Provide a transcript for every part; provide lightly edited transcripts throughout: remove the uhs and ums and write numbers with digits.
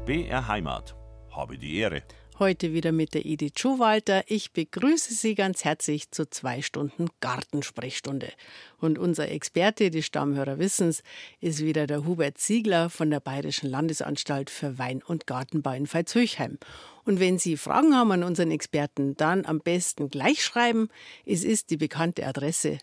BR Heimat. Habe die Ehre. Heute wieder mit der Edith Schowalter. Ich begrüße Sie ganz herzlich zu 2 Stunden Gartensprechstunde. Und unser Experte, die Stammhörer wissen's, ist wieder der Hubert Ziegler von der Bayerischen Landesanstalt für Wein- und Gartenbau in Veitshöchheim. Und wenn Sie Fragen haben an unseren Experten, dann am besten gleich schreiben. Es ist die bekannte Adresse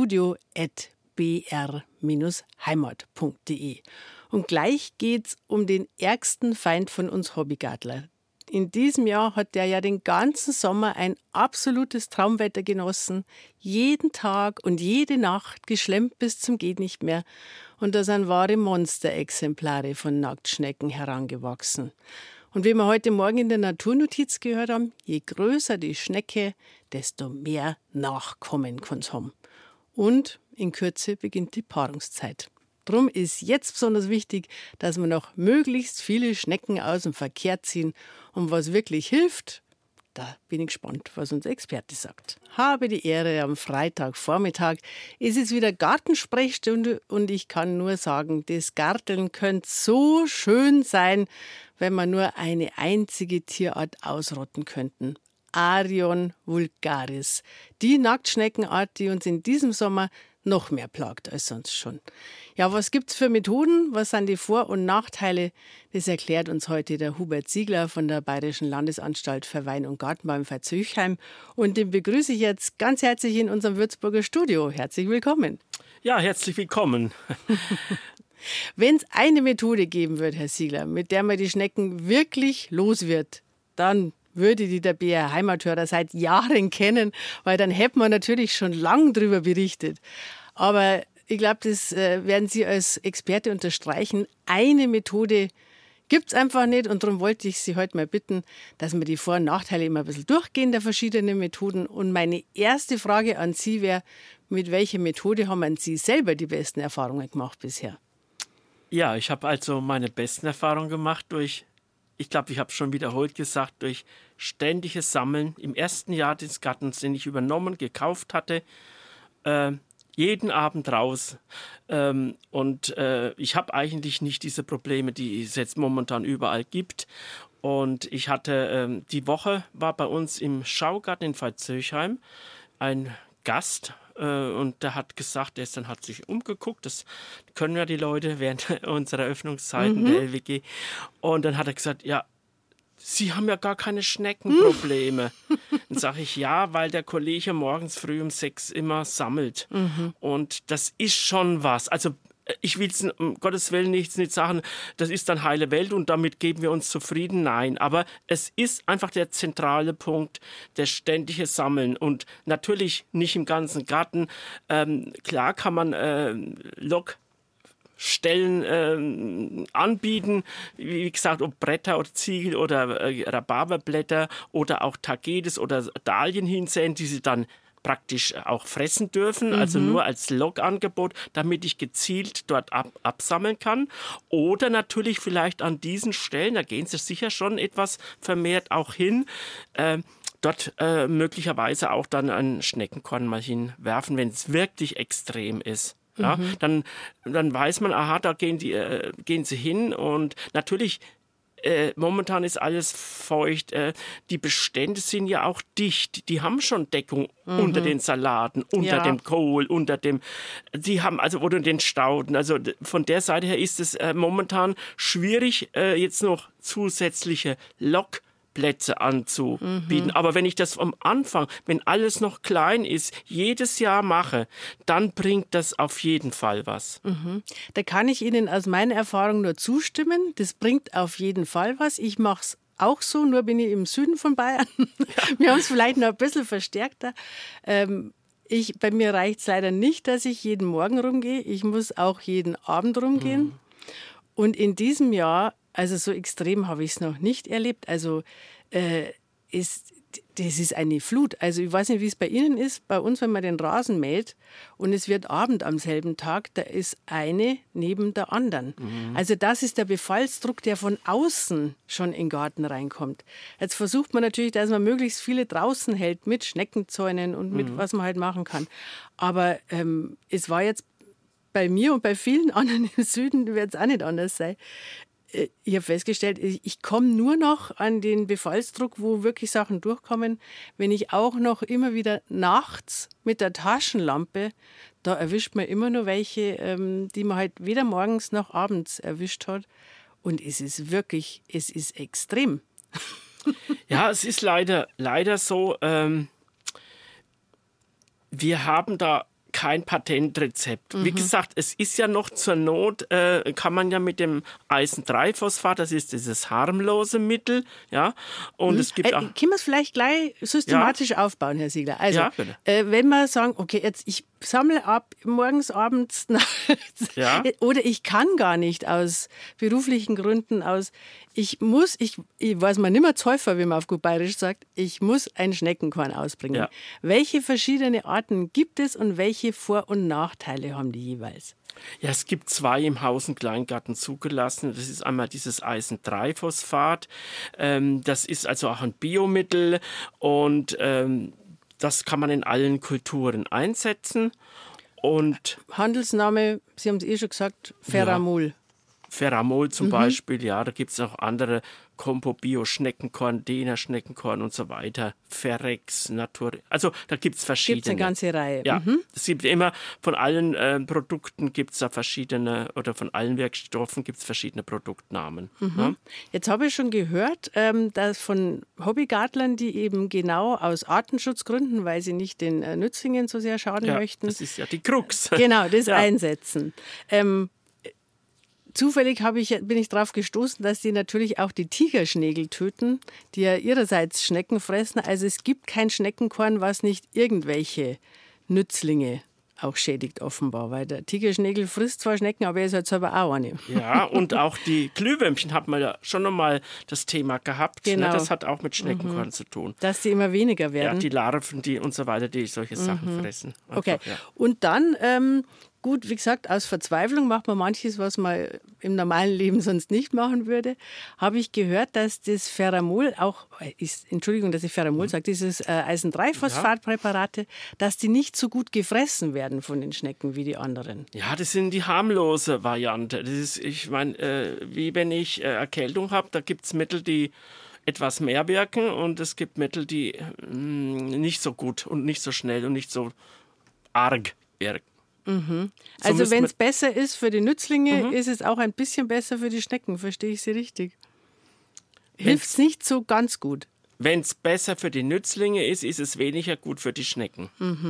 studio@br-heimat.de. Und gleich geht's um den ärgsten Feind von uns Hobbygartler. In diesem Jahr hat der ja den ganzen Sommer ein absolutes Traumwetter genossen. Jeden Tag und jede Nacht geschlemmt bis zum geht nicht mehr. Und da sind wahre Monsterexemplare von Nacktschnecken herangewachsen. Und wie wir heute Morgen in der Naturnotiz gehört haben, je größer die Schnecke, desto mehr Nachkommen kann es haben. Und in Kürze beginnt die Paarungszeit. Drum ist jetzt besonders wichtig, dass wir noch möglichst viele Schnecken aus dem Verkehr ziehen. Und was wirklich hilft, da bin ich gespannt, was unser Experte sagt. Habe die Ehre am Freitagvormittag. Es ist wieder Gartensprechstunde und ich kann nur sagen, das Garteln könnte so schön sein, wenn wir nur eine einzige Tierart ausrotten könnten. Arion vulgaris. Die Nacktschneckenart, die uns in diesem Sommer noch mehr plagt als sonst schon. Ja, was gibt's für Methoden? Was sind die Vor- und Nachteile? Das erklärt uns heute der Hubert Ziegler von der Bayerischen Landesanstalt für Wein- und Gartenbau in Veitshöchheim. Und den begrüße ich jetzt ganz herzlich in unserem Würzburger Studio. Herzlich willkommen. Ja, herzlich willkommen. Wenn es eine Methode geben wird, Herr Ziegler, mit der man die Schnecken wirklich los wird, dann würde die der BR Heimathörer seit Jahren kennen, weil dann hätten wir natürlich schon lange darüber berichtet. Aber ich glaube, das werden Sie als Experte unterstreichen. Eine Methode gibt es einfach nicht und darum wollte ich Sie heute mal bitten, dass wir die Vor- und Nachteile immer ein bisschen durchgehen der verschiedenen Methoden. Und meine erste Frage an Sie wäre, mit welcher Methode haben Sie selber die besten Erfahrungen gemacht bisher? Ja, ich habe also meine besten Erfahrungen gemacht ich glaube, ich habe es schon wiederholt gesagt, durch ständiges Sammeln im ersten Jahr des Gartens, den ich übernommen, gekauft hatte, jeden Abend raus. Ich habe eigentlich nicht diese Probleme, die es jetzt momentan überall gibt. Und ich hatte, die Woche war bei uns im Schaugarten in Veitshöchheim ein Gast, und der hat gesagt, hat sich umgeguckt, das können ja die Leute während unserer Öffnungszeiten der LWG. Und dann hat er gesagt, ja, Sie haben ja gar keine Schneckenprobleme. Dann sage ich, ja, weil der Kollege morgens früh um 6 immer sammelt. Und das ist schon was. Also ich will es um Gottes Willen nicht sagen, das ist dann heile Welt und damit geben wir uns zufrieden. Nein, aber es ist einfach der zentrale Punkt, der ständige Sammeln. Und natürlich nicht im ganzen Garten. Klar kann man Lockstellen anbieten, wie gesagt, ob Bretter oder Ziegel oder Rhabarberblätter oder auch Tagetes oder Dahlien hinsäen, die sie dann praktisch auch fressen dürfen, also nur als Logangebot, damit ich gezielt dort absammeln kann. Oder natürlich vielleicht an diesen Stellen, da gehen sie sicher schon etwas vermehrt auch hin, dort möglicherweise auch dann ein Schneckenkorn mal hinwerfen, wenn es wirklich extrem ist. Ja, dann weiß man, aha, da gehen sie hin und natürlich momentan ist alles feucht. Die Bestände sind ja auch dicht. Die haben schon Deckung unter den Salaten, unter dem Kohl, die haben also oder den Stauden. Also von der Seite her ist es momentan schwierig, jetzt noch zusätzliche Lockplätze anzubieten. Aber wenn ich das am Anfang, wenn alles noch klein ist, jedes Jahr mache, dann bringt das auf jeden Fall was. Da kann ich Ihnen aus meiner Erfahrung nur zustimmen. Das bringt auf jeden Fall was. Ich mache es auch so, nur bin ich im Süden von Bayern. Wir haben es vielleicht noch ein bisschen verstärkter. Bei mir reicht es leider nicht, dass ich jeden Morgen rumgehe. Ich muss auch jeden Abend rumgehen. Und in diesem Jahr, also so extrem habe ich es noch nicht erlebt. Also das ist eine Flut. Also ich weiß nicht, wie es bei Ihnen ist. Bei uns, wenn man den Rasen mäht und es wird Abend am selben Tag, da ist eine neben der anderen. Also das ist der Befallsdruck, der von außen schon in den Garten reinkommt. Jetzt versucht man natürlich, dass man möglichst viele draußen hält mit Schneckenzäunen und mit was man halt machen kann. Aber es war jetzt bei mir und bei vielen anderen im Süden, wird es auch nicht anders sein. ich habe festgestellt, ich komme nur noch an den Befallsdruck, wo wirklich Sachen durchkommen, wenn ich auch noch immer wieder nachts mit der Taschenlampe, da erwischt man immer nur welche, die man halt weder morgens noch abends erwischt hat. Und es ist extrem. Ja, es ist leider so, wir haben da kein Patentrezept. Wie gesagt, es ist ja noch zur Not, kann man ja mit dem Eisen-3-Phosphat, das ist dieses harmlose Mittel, ja, und es gibt auch... Können wir es vielleicht gleich systematisch aufbauen, Herr Siegler? Also, Ja, bitte. Wenn wir sagen, okay, jetzt ich sammle ab, morgens, abends, nachts, oder ich kann gar nicht aus beruflichen Gründen, ich weiß man nicht mehr Zäufer, wie man auf gut Bayerisch sagt, ich muss ein Schneckenkorn ausbringen. Ja. Welche verschiedene Arten gibt es und welche Vor- und Nachteile haben die jeweils? Ja, es gibt 2 im Haus- und Kleingarten zugelassen. Das ist einmal dieses Eisen-3-Phosphat. Das ist also auch ein Biomittel und das kann man in allen Kulturen einsetzen. Und Handelsname, Sie haben es schon gesagt, Ferramol. Ferramol zum Beispiel, ja, da gibt es auch andere Compo Bio Schneckenkorn, Dena Schneckenkorn und so weiter, Ferrex, Natur, also da gibt es verschiedene. Gibt es eine ganze Reihe. Ja, es gibt immer von allen Produkten gibt es da verschiedene, oder von allen Wirkstoffen gibt es verschiedene Produktnamen. Ja? Jetzt habe ich schon gehört, dass von Hobbygartlern, die eben genau aus Artenschutzgründen, weil sie nicht den Nützlingen so sehr schaden möchten. Das ist ja die Krux. Genau, das einsetzen. Zufällig bin ich darauf gestoßen, dass die natürlich auch die Tigerschnägel töten, die ja ihrerseits Schnecken fressen. Also es gibt kein Schneckenkorn, was nicht irgendwelche Nützlinge auch schädigt offenbar, weil der Tigerschnägel frisst zwar Schnecken, aber er ist halt selber auch eine. Ja, und auch die Glühwürmchen hat man ja schon nochmal das Thema gehabt. Genau. Ne? Das hat auch mit Schneckenkorn zu tun. Dass die immer weniger werden. Ja, die Larven und so weiter, die solche Sachen fressen. Einfach, Okay, ja. und dann, gut, wie gesagt, aus Verzweiflung macht man manches, was man im normalen Leben sonst nicht machen würde. Habe ich gehört, dass das Ferramol auch, Entschuldigung, dass ich Ferramol sage, dieses Eisen-3-Phosphat-Präparate, dass die nicht so gut gefressen werden von den Schnecken wie die anderen. Ja, das sind die harmlose Variante. Das ist, ich meine, wie wenn ich Erkältung habe, da gibt es Mittel, die etwas mehr wirken und es gibt Mittel, die nicht so gut und nicht so schnell und nicht so arg wirken. Also wenn es besser ist für die Nützlinge, ist es auch ein bisschen besser für die Schnecken. Verstehe ich Sie richtig? Hilft es nicht so ganz gut? Wenn es besser für die Nützlinge ist, ist es weniger gut für die Schnecken.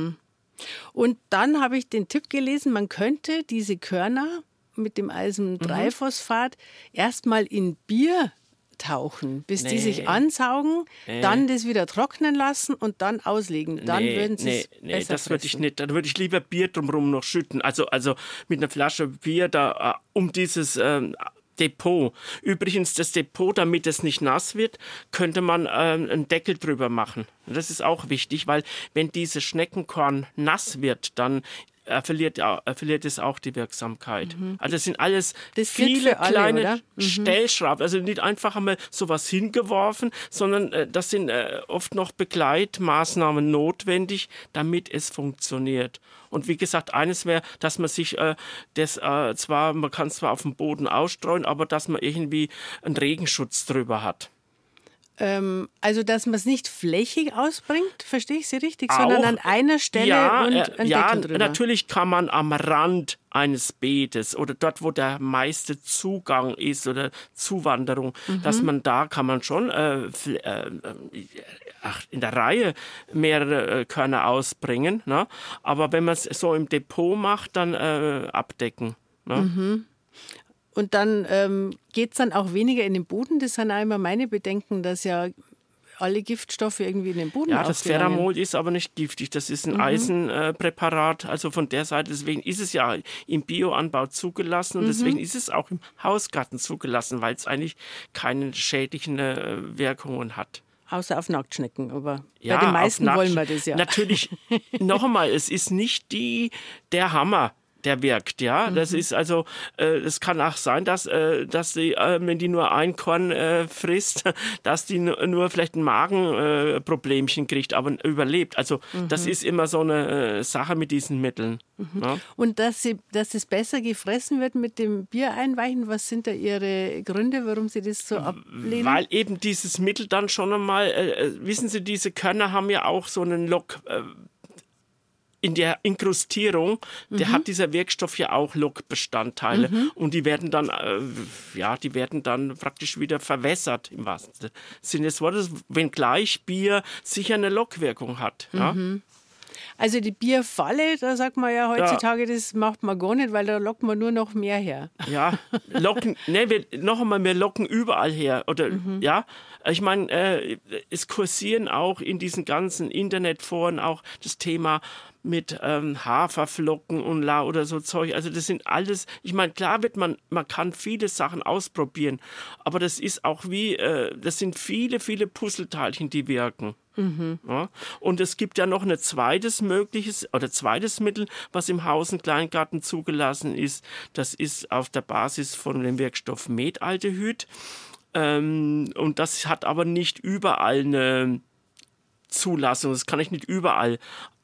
Und dann habe ich den Tipp gelesen, man könnte diese Körner mit dem Eisen-3-Phosphat erstmal in Bier tauchen, bis die sich ansaugen, dann das wieder trocknen lassen und dann auslegen. Dann würden sie es besser das würde ich fressen. nicht. Dann würde ich lieber Bier drumherum noch schütten. Also mit einer Flasche Bier da um dieses Depot. Übrigens, das Depot, damit es nicht nass wird, könnte man einen Deckel drüber machen. Das ist auch wichtig, weil wenn dieses Schneckenkorn nass wird, dann verliert es auch die Wirksamkeit. Also das sind alles Das gilt viele für alle, kleine oder? Stellschrauben. Also nicht einfach einmal sowas hingeworfen, sondern das sind oft noch Begleitmaßnahmen notwendig, damit es funktioniert. Und wie gesagt, eines wäre, dass man sich man kann es zwar auf dem Boden ausstreuen, aber dass man irgendwie einen Regenschutz drüber hat. Also, dass man es nicht flächig ausbringt, verstehe ich Sie richtig, sondern an einer Stelle und ein Deckel drüber. Natürlich kann man am Rand eines Beetes oder dort, wo der meiste Zugang ist oder Zuwanderung, dass man da kann man schon in der Reihe mehrere Körner ausbringen. Ne? Aber wenn man es so im Depot macht, dann abdecken. Ne? Und dann geht es dann auch weniger in den Boden. Das sind auch immer meine Bedenken, dass ja alle Giftstoffe irgendwie in den Boden Ja, das aufgelangen. Ferramol ist aber nicht giftig. Das ist ein Eisenpräparat. Also von der Seite, deswegen ist es ja im Bioanbau zugelassen und deswegen ist es auch im Hausgarten zugelassen, weil es eigentlich keine schädlichen Wirkungen hat. Außer auf Nacktschnecken, aber Ja, bei den auf meisten wollen wir das ja. Natürlich, noch einmal, es ist nicht der Hammer. der wirkt, ja. Das ist also, es kann auch sein, dass sie, wenn die nur ein Korn frisst, dass die nur vielleicht ein Magenproblemchen kriegt, aber überlebt. Also das ist immer so eine Sache mit diesen Mitteln. Ja. Und dass es besser gefressen wird mit dem Bier einweichen, was sind da Ihre Gründe, warum Sie das so ablehnen? Weil eben dieses Mittel dann schon einmal, wissen Sie, diese Körner haben ja auch so einen Lock... in der Inkrustierung, der hat dieser Wirkstoff ja auch Lockbestandteile und die werden dann, praktisch wieder verwässert im wahrsten Sinne des Wortes, wenngleich Bier sicher eine Lockwirkung hat. Ja? Also die Bierfalle, da sagt man ja heutzutage, das macht man gar nicht, weil da lockt man nur noch mehr her. Ja, wir locken überall her. Oder ja, ich meine, es kursieren auch in diesen ganzen Internetforen auch das Thema mit Haferflocken und oder so Zeug. Also das sind alles, ich meine, klar man kann viele Sachen ausprobieren, aber das ist auch das sind viele, viele Puzzleteilchen, die wirken. Ja. Und es gibt ja noch ein zweites Mittel, was im Haus- und Kleingarten zugelassen ist. Das ist auf der Basis von dem Wirkstoff Methaldehyd. Und das hat aber nicht überall eine Zulassung. Das kann ich nicht überall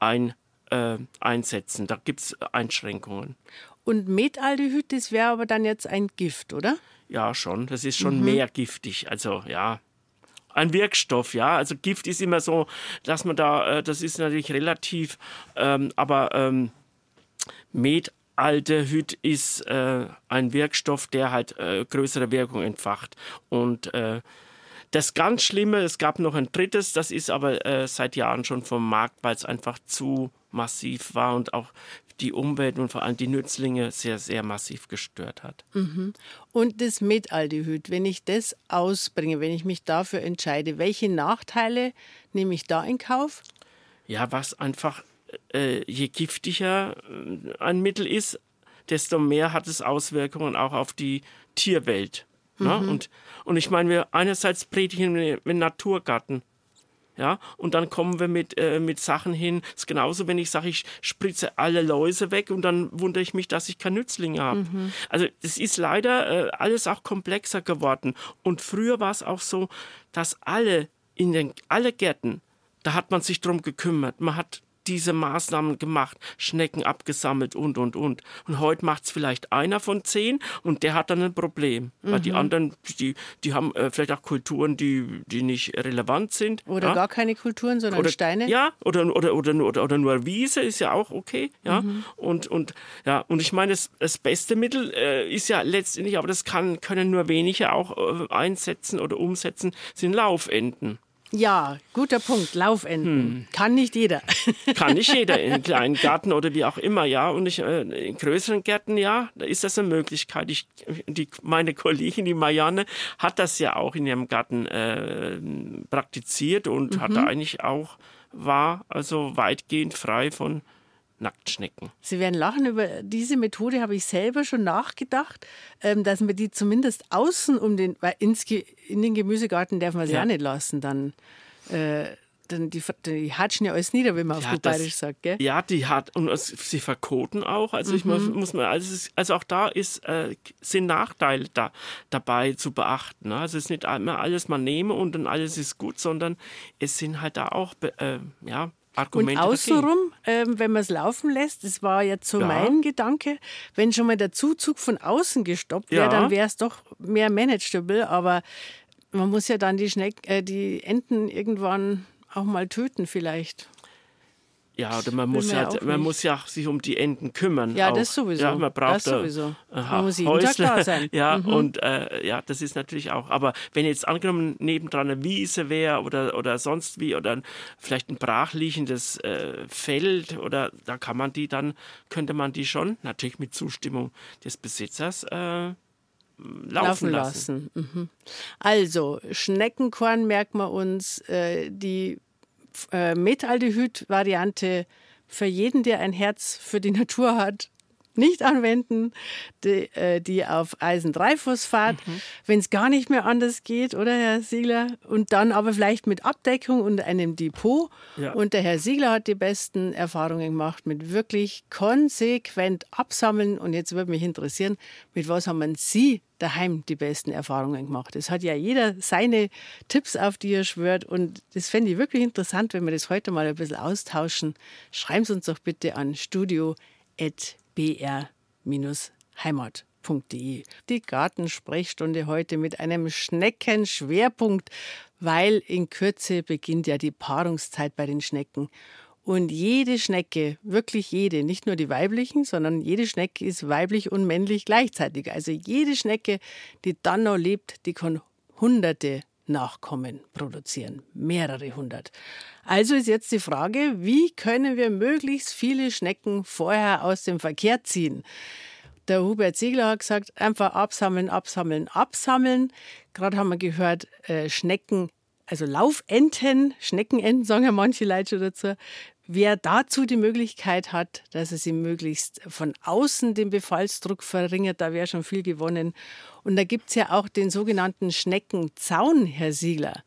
einsetzen. Da gibt es Einschränkungen. Und Methaldehyd, das wäre aber dann jetzt ein Gift, oder? Ja, schon. Das ist schon mehr giftig. Also, ja. Ein Wirkstoff, ja. Also Gift ist immer so, dass man das ist natürlich relativ, aber Methaldehyd ist ein Wirkstoff, der halt größere Wirkung entfacht. Und das ganz Schlimme, es gab noch ein drittes, das ist aber seit Jahren schon vom Markt, weil es einfach zu massiv war und auch die Umwelt und vor allem die Nützlinge sehr, sehr massiv gestört hat. Und das Methaldehyd, wenn ich das ausbringe, wenn ich mich dafür entscheide, welche Nachteile nehme ich da in Kauf? Ja, was einfach, je giftiger ein Mittel ist, desto mehr hat es Auswirkungen auch auf die Tierwelt. Ja? Und ich meine, einerseits predigen wir einen Naturgarten. Ja, und dann kommen wir mit Sachen hin. Es ist genauso, wenn ich sage, ich spritze alle Läuse weg und dann wundere ich mich, dass ich keine Nützlinge habe. Also es ist leider alles auch komplexer geworden. Und früher war es auch so, dass alle Gärten, da hat man sich drum gekümmert. Man hat diese Maßnahmen gemacht, Schnecken abgesammelt und. Und heute macht es vielleicht einer von 10 und der hat dann ein Problem. Weil die anderen, die haben vielleicht auch Kulturen, die nicht relevant sind. Oder gar keine Kulturen, sondern Steine. Ja, oder nur Wiese ist ja auch okay. Ja? Und ich meine, das beste Mittel ist ja letztendlich, aber das können nur wenige auch einsetzen oder umsetzen, sind Laufenten. Ja, guter Punkt. Laufenten. Kann nicht jeder. Kann nicht jeder in kleinen Garten oder wie auch immer, ja. Und in größeren Gärten, ja, da ist das eine Möglichkeit. Meine Kollegin, die Marianne, hat das ja auch in ihrem Garten praktiziert und hat da eigentlich auch, war also weitgehend frei von Nacktschnecken. Sie werden lachen, über diese Methode habe ich selber schon nachgedacht, dass man die zumindest außen weil in den Gemüsegarten darf man sie auch nicht lassen, dann die hatschen ja alles nieder, wenn man auf gut Bayerisch sagt, gell? Ja, und sie verkoten auch, also also auch da sind Nachteile dabei zu beachten. Ne? Also es ist nicht immer alles man nehme und dann alles ist gut, sondern es sind halt da auch, Argumente und außenrum, wenn man es laufen lässt, das war jetzt so mein Gedanke, wenn schon mal der Zuzug von außen gestoppt wäre, dann wäre es doch mehr manageable, aber man muss ja dann die Enten irgendwann auch mal töten vielleicht. Ja, oder man muss ja sich um die Enten kümmern. Ja, auch. Das sowieso. Ja, man braucht man muss jeden Tag da sein. Ja, und das ist natürlich auch. Aber wenn jetzt angenommen nebendran eine Wiese wäre oder sonst wie oder vielleicht ein brachliegendes Feld oder da könnte man die schon, natürlich mit Zustimmung des Besitzers, laufen lassen. Also, Schneckenkorn merkt man uns, die Methaldehyd-Variante für jeden, der ein Herz für die Natur hat, nicht anwenden, die auf Eisen-3-Phosphat, wenn es gar nicht mehr anders geht, oder Herr Siegler? Und dann aber vielleicht mit Abdeckung und einem Depot. Ja. Und der Herr Siegler hat die besten Erfahrungen gemacht mit wirklich konsequent absammeln. Und jetzt würde mich interessieren, mit was haben Sie daheim die besten Erfahrungen gemacht? Es hat ja jeder seine Tipps, auf die er schwört. Und das fände ich wirklich interessant, wenn wir das heute mal ein bisschen austauschen. Schreiben Sie uns doch bitte an studio@br-heimat.de. Die Gartensprechstunde heute mit einem Schneckenschwerpunkt, weil in Kürze beginnt ja die Paarungszeit bei den Schnecken. Und jede Schnecke, wirklich jede, nicht nur die weiblichen, sondern jede Schnecke ist weiblich und männlich gleichzeitig. Also jede Schnecke, die dann noch lebt, die kann Hunderte Nachkommen produzieren, mehrere hundert. Also ist jetzt die Frage, wie können wir möglichst viele Schnecken vorher aus dem Verkehr ziehen? Der Hubert Ziegler hat gesagt, einfach absammeln, absammeln, absammeln. Gerade haben wir gehört, Schnecken, also Laufenten, Schneckenenten sagen ja manche Leute schon dazu. Wer dazu die Möglichkeit hat, dass er sie möglichst von außen den Befallsdruck verringert, da wäre schon viel gewonnen. Und da gibt es ja auch den sogenannten Schneckenzaun, Herr Siegler.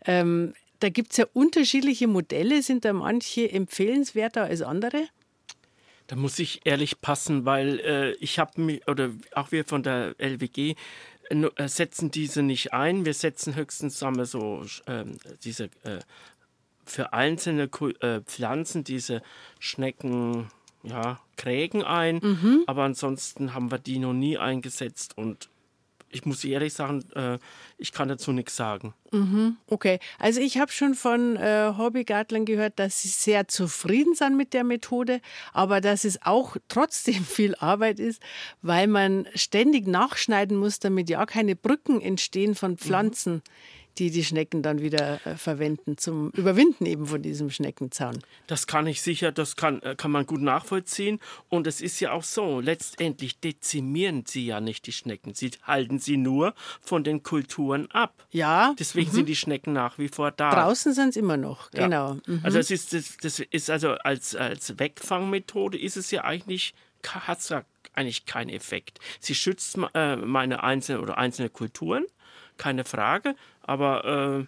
Da gibt es ja unterschiedliche Modelle. Sind da manche empfehlenswerter als andere? Da muss ich ehrlich passen, weil ich habe mich, oder auch wir von der LWG, setzen diese nicht ein. Wir setzen höchstens, sagen wir so, diese für einzelne Pflanzen diese Schnecken, ja, Krägen ein. Aber ansonsten haben wir die noch nie eingesetzt und ich muss ehrlich sagen, ich kann dazu nichts sagen. Okay, also ich habe schon von Hobbygartlern gehört, dass sie sehr zufrieden sind mit der Methode, aber dass es auch trotzdem viel Arbeit ist, weil man ständig nachschneiden muss, damit ja keine Brücken entstehen von Pflanzen, die Schnecken dann wieder verwenden zum Überwinden eben von diesem Schneckenzaun. Das kann ich sicher, das kann man gut nachvollziehen. Und es ist ja auch so, letztendlich dezimieren sie ja nicht die Schnecken. Sie halten sie nur von den Kulturen ab. Ja. Deswegen sind die Schnecken nach wie vor da. Draußen sind es immer noch, genau. Also das ist also als Wegfangmethode ist es ja eigentlich, hat es ja eigentlich keinen Effekt. Sie schützt meine einzelne Kulturen, keine Frage, aber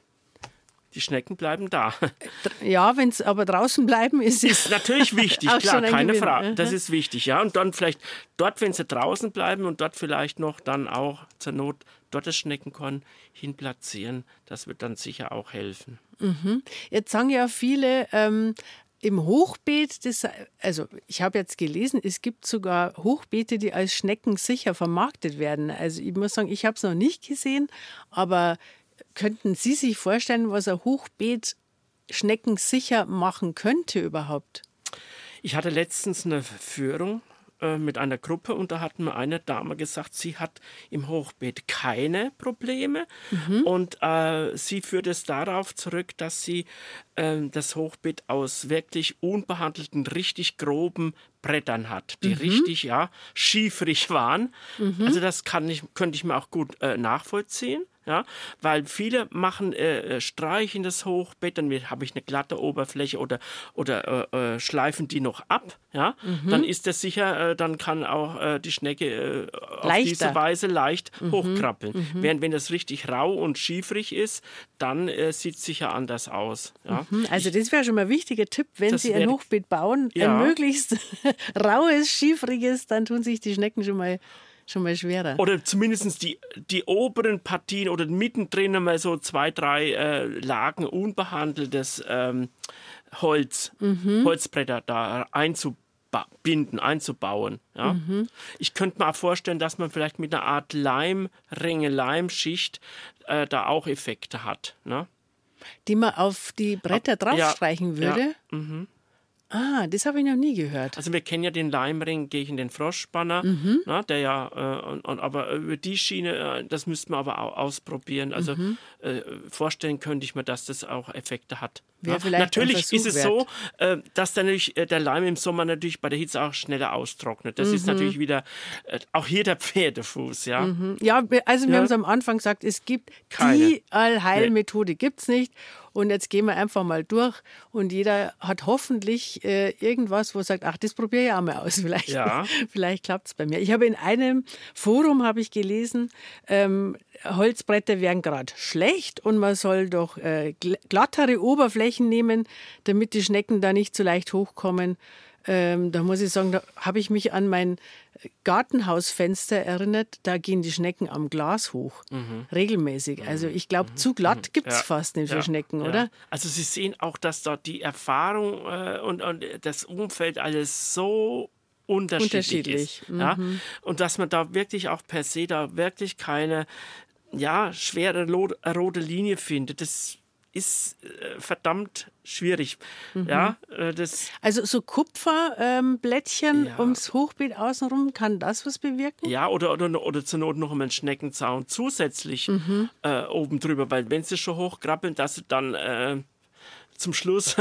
die Schnecken bleiben da. Ja, wenn es aber draußen bleiben, ist es natürlich wichtig, klar, keine Frage. Das ist wichtig, ja. Und dann vielleicht dort, wenn sie draußen bleiben und dort vielleicht noch dann auch zur Not dort das Schneckenkorn hinplatzieren, das wird dann sicher auch helfen. Jetzt sagen ja viele, im Hochbeet, also ich habe jetzt gelesen, es gibt sogar Hochbeete, die als schneckensicher vermarktet werden. Also ich muss sagen, ich habe es noch nicht gesehen, aber könnten Sie sich vorstellen, was ein Hochbeet schneckensicher machen könnte überhaupt? Ich hatte letztens eine Führung mit einer Gruppe und da hat mir eine Dame gesagt, sie hat im Hochbeet keine Probleme und sie führt es darauf zurück, dass sie das Hochbeet aus wirklich unbehandelten, richtig groben Brettern hat, die richtig schiefrig waren. Also das könnte ich mir auch gut nachvollziehen. Ja, weil viele machen streichen das Hochbeet, dann habe ich eine glatte Oberfläche oder schleifen die noch ab. Ja, dann ist das sicher, dann kann auch die Schnecke auf diese Weise leicht hochkrabbeln. Während wenn das richtig rau und schiefrig ist, dann sieht es sicher anders aus. Ja. Also das wäre schon mal ein wichtiger Tipp, wenn Sie ein Hochbeet bauen, ein möglichst raues, schiefriges, dann tun sich die Schnecken schon mal schwerer. Oder zumindest die oberen Partien oder mittendrin mal so 2, 3 Lagen unbehandeltes Holzbretter da einzubauen. Ja? Ich könnte mir auch vorstellen, dass man vielleicht mit einer Art Leimschicht da auch Effekte hat. Ne? Die man auf die Bretter draufstreichen würde? Ja. Ah, das habe ich noch nie gehört. Also wir kennen ja den Leimring gegen den Froschspanner, der ja, aber über die Schiene, das müsste man aber auch ausprobieren. Also vorstellen könnte ich mir, dass das auch Effekte hat. Natürlich ist es so, dass dann natürlich der Leim im Sommer natürlich bei der Hitze auch schneller austrocknet. Das ist natürlich wieder, auch hier der Pferdefuß. Ja, ja, also wir haben es am Anfang gesagt, es gibt die Allheilmethode, gibt es nicht. und jetzt gehen wir einfach mal durch und jeder hat hoffentlich irgendwas, wo er sagt, ach, das probiere ich auch mal aus, vielleicht klappt es bei mir. Ich habe in einem Forum gelesen, Holzbretter wären gerade schlecht und man soll doch glattere Oberflächen nehmen, damit die Schnecken da nicht so leicht hochkommen. Da muss ich sagen, da habe ich mich an mein Gartenhausfenster erinnert, da gehen die Schnecken am Glas hoch, regelmäßig. Also ich glaube, zu glatt gibt es fast nicht für Schnecken, oder? Also Sie sehen auch, dass dort die Erfahrung und das Umfeld alles so unterschiedlich ist. Ja? Und dass man da wirklich auch per se da wirklich keine schwere rote Linie findet. Das ist verdammt schwierig. Ja, also so Kupferblättchen ums Hochbeet außenrum, kann das was bewirken? Ja, oder zur Not noch einmal einen Schneckenzaun zusätzlich oben drüber, weil wenn sie schon hochkrabbeln, dass sie dann zum Schluss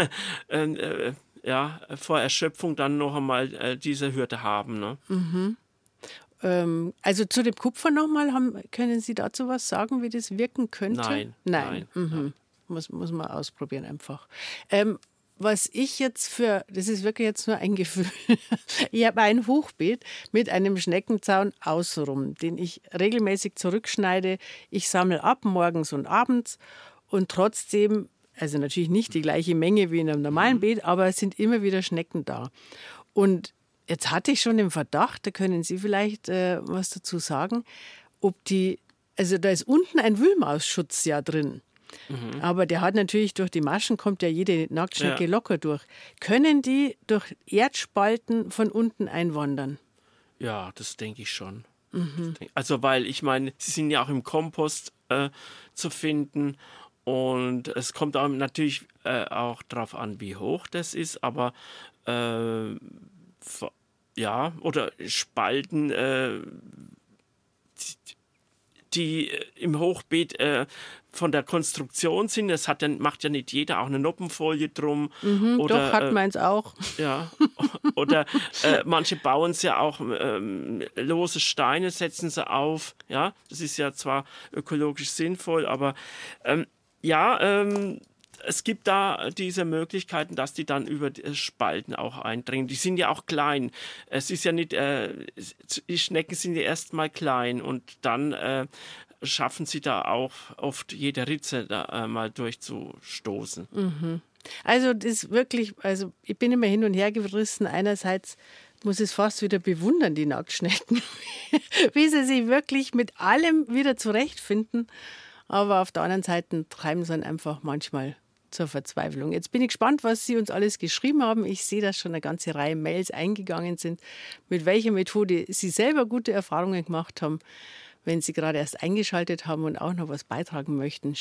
vor Erschöpfung dann noch einmal diese Hürde haben. Ne? Also zu dem Kupfer nochmal, können Sie dazu was sagen, wie das wirken könnte? Nein. Muss man ausprobieren einfach. Was ich jetzt das ist wirklich jetzt nur ein Gefühl, ich habe ein Hochbeet mit einem Schneckenzaun außenrum, den ich regelmäßig zurückschneide. Ich sammle ab, morgens und abends und trotzdem, also natürlich nicht die gleiche Menge wie in einem normalen Beet, aber es sind immer wieder Schnecken da. Und jetzt hatte ich schon den Verdacht, da können Sie vielleicht was dazu sagen, also da ist unten ein Wühlmausschutz drin. Aber der hat natürlich, durch die Maschen kommt ja jede Nacktschnecke locker durch. Können die durch Erdspalten von unten einwandern? Ja, das denke ich schon. Also weil, ich meine, sie sind ja auch im Kompost zu finden und es kommt auch natürlich auch darauf an, wie hoch das ist, aber oder Spalten, die im Hochbeet von der Konstruktion sind. Das macht ja nicht jeder auch eine Noppenfolie drum. Oder, doch, hat meins auch. Ja, oder manche bauen es ja auch, lose Steine setzen sie auf. Ja, das ist ja zwar ökologisch sinnvoll, aber es gibt da diese Möglichkeiten, dass die dann über die Spalten auch eindringen. Die sind ja auch klein. Es ist ja nicht, die Schnecken sind ja erstmal klein und dann schaffen sie da auch oft jede Ritze da mal durchzustoßen. Also das ist wirklich, ich bin immer hin und her gerissen. Einerseits muss es fast wieder bewundern, die Nacktschnecken, wie sie sich wirklich mit allem wieder zurechtfinden. Aber auf der anderen Seite treiben sie dann einfach manchmal zur Verzweiflung. Jetzt bin ich gespannt, was Sie uns alles geschrieben haben. Ich sehe, dass schon eine ganze Reihe Mails eingegangen sind, mit welcher Methode Sie selber gute Erfahrungen gemacht haben. Wenn Sie gerade erst eingeschaltet haben und auch noch was beitragen möchten,